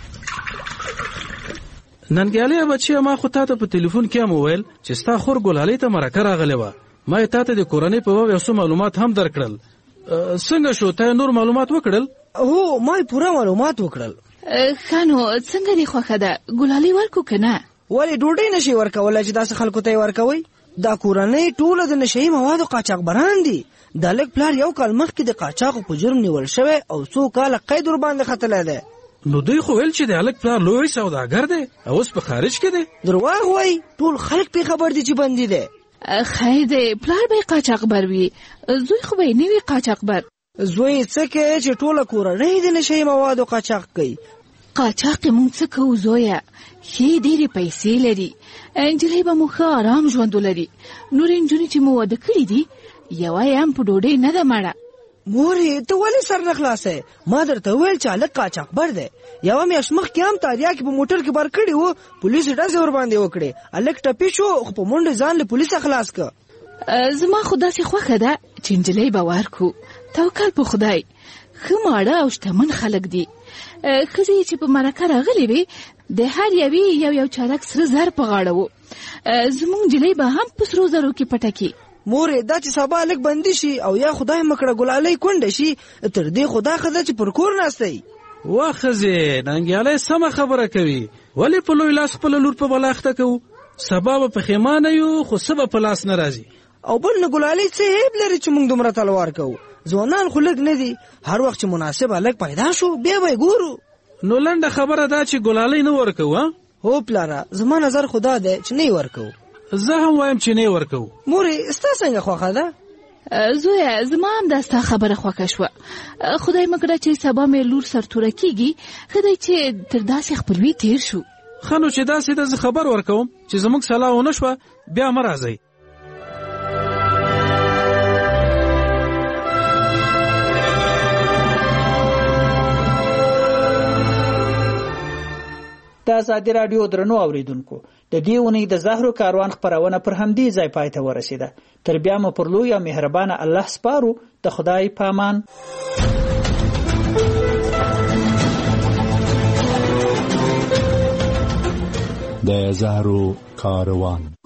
[SPEAKER 25] ننګیالۍ بچیه، ما خو تا ته په تلیفون کې هم وویل چې ستا خور ګلالۍ ته مرکه راغلې وه. ما یې تا ته د کورنۍ په باب یو څه معلومات هم درکړل. څنګه شو؟ تا یې نور معلومات وکړل؟
[SPEAKER 24] هو، ما یې پوره معلومات وکړل.
[SPEAKER 23] ښه نو څنګه دې خوښه ده؟ ګلالۍ ورکو که نه؟
[SPEAKER 24] ولې ډوډۍ نشي ورکولی چې داسې خلکو ته یې ورکوئ؟ دا کورنۍ ټوله د نشهیي موادو قاچاقبران دي. د هلک پلار یو کال مخکې د قاچاقو په جرم نیول شوی او څو کاله قید ورباندې ختلی دی.
[SPEAKER 25] نو دوی خو ویل چې د هلک پلار لوی سوداګر دی او اوس په خارج کې دی.
[SPEAKER 24] درواغ وایي، ټول خلک پرې خبر دي چې بندي دی.
[SPEAKER 23] خیر دی، پلار به یې قاچاقبر وي، زوی خو به یې نه وي قاچاقبر.
[SPEAKER 24] زوی څه کوي چې ټوله کورنۍ د نشهیي موادو قاچاق کوي؟
[SPEAKER 23] قاچاق یې موږ څه کوو زویه؟ ښې ډېرې پیسې لري، نجلۍ به مو ښه ارام ژوند ولري. نورې نجونې چې مو واده کړي دي یوه یې هم په ډوډۍ نه ده مړه.
[SPEAKER 24] مورې ته ولې سر نه خلاصې؟ ما درته وویل چې هلک قاچاقبر دی. یوه میاشت مخکې هم تادیا کې په موټر کې بار کړي وو، پولیسو ډزې ورباندې وکړې. هلک ټپي شو خو په منډې ځان له پولیسه خلاص کړ.
[SPEAKER 23] زما خو داسې خوښه ده چې نجلۍ به ورکړو. توکل په خدای. ښه ماړه او شتمن خلک دي. ښځې چې په مرکه راغلې وې د هر یوې یو یو چارک سره زر په غاړه و. زموږ نجلۍ به هم په سرو زرو کې پټه کړي.
[SPEAKER 24] مورې دا چې سبا هلک بندي شي او یا خدای مکړه ګلالۍ کونډه شي، تر دې خو دا ښه ده چې پر کور ناستی.
[SPEAKER 25] وا ښځې، ننګیالۍ سمه خبره کوي. ولې په لوی لاس خپله لور په بلاخته کوو؟ سبا به پښیمانه یو خو څه به په لاس نه راځي.
[SPEAKER 24] او بل نه ګلالۍ څه عیب لري چې موږ دومره تلوار کوو؟ ځوانان خو لږ نه دي، هر وخت چې مناسب هلک پیدا شو بیا به یې ګورو.
[SPEAKER 25] نو لنډه خبره دا چې ګلالۍ نه ورکوو.
[SPEAKER 24] هو پلاره، زما نظر خدا دی چې نه یې ورکوو.
[SPEAKER 25] زه هم وایم چې نه ورکو.
[SPEAKER 24] مورې ستا څنګه خوښه ده؟
[SPEAKER 23] زویا زما هم دا ستا خبره خوښه شوه. خدای مکړه چې سبا مې لور سرتوره کیږي، ښه دی چې تر داسې خپلوي تیر شو.
[SPEAKER 25] ښه نو چې داسې ده زه خبر ورکوم چې زموږ سلا ونه شوه بیا مه راځئ.
[SPEAKER 17] د ازادي راډیو درنو اوریدونکو، د دې اونۍ د زهرو کاروان خپرونه پر همدې ځای پای ته ورسېده. تر بیا مو پر لوی او مهربانه الله سپارو. د خدای پامان.
[SPEAKER 11] د زهرو کاروان.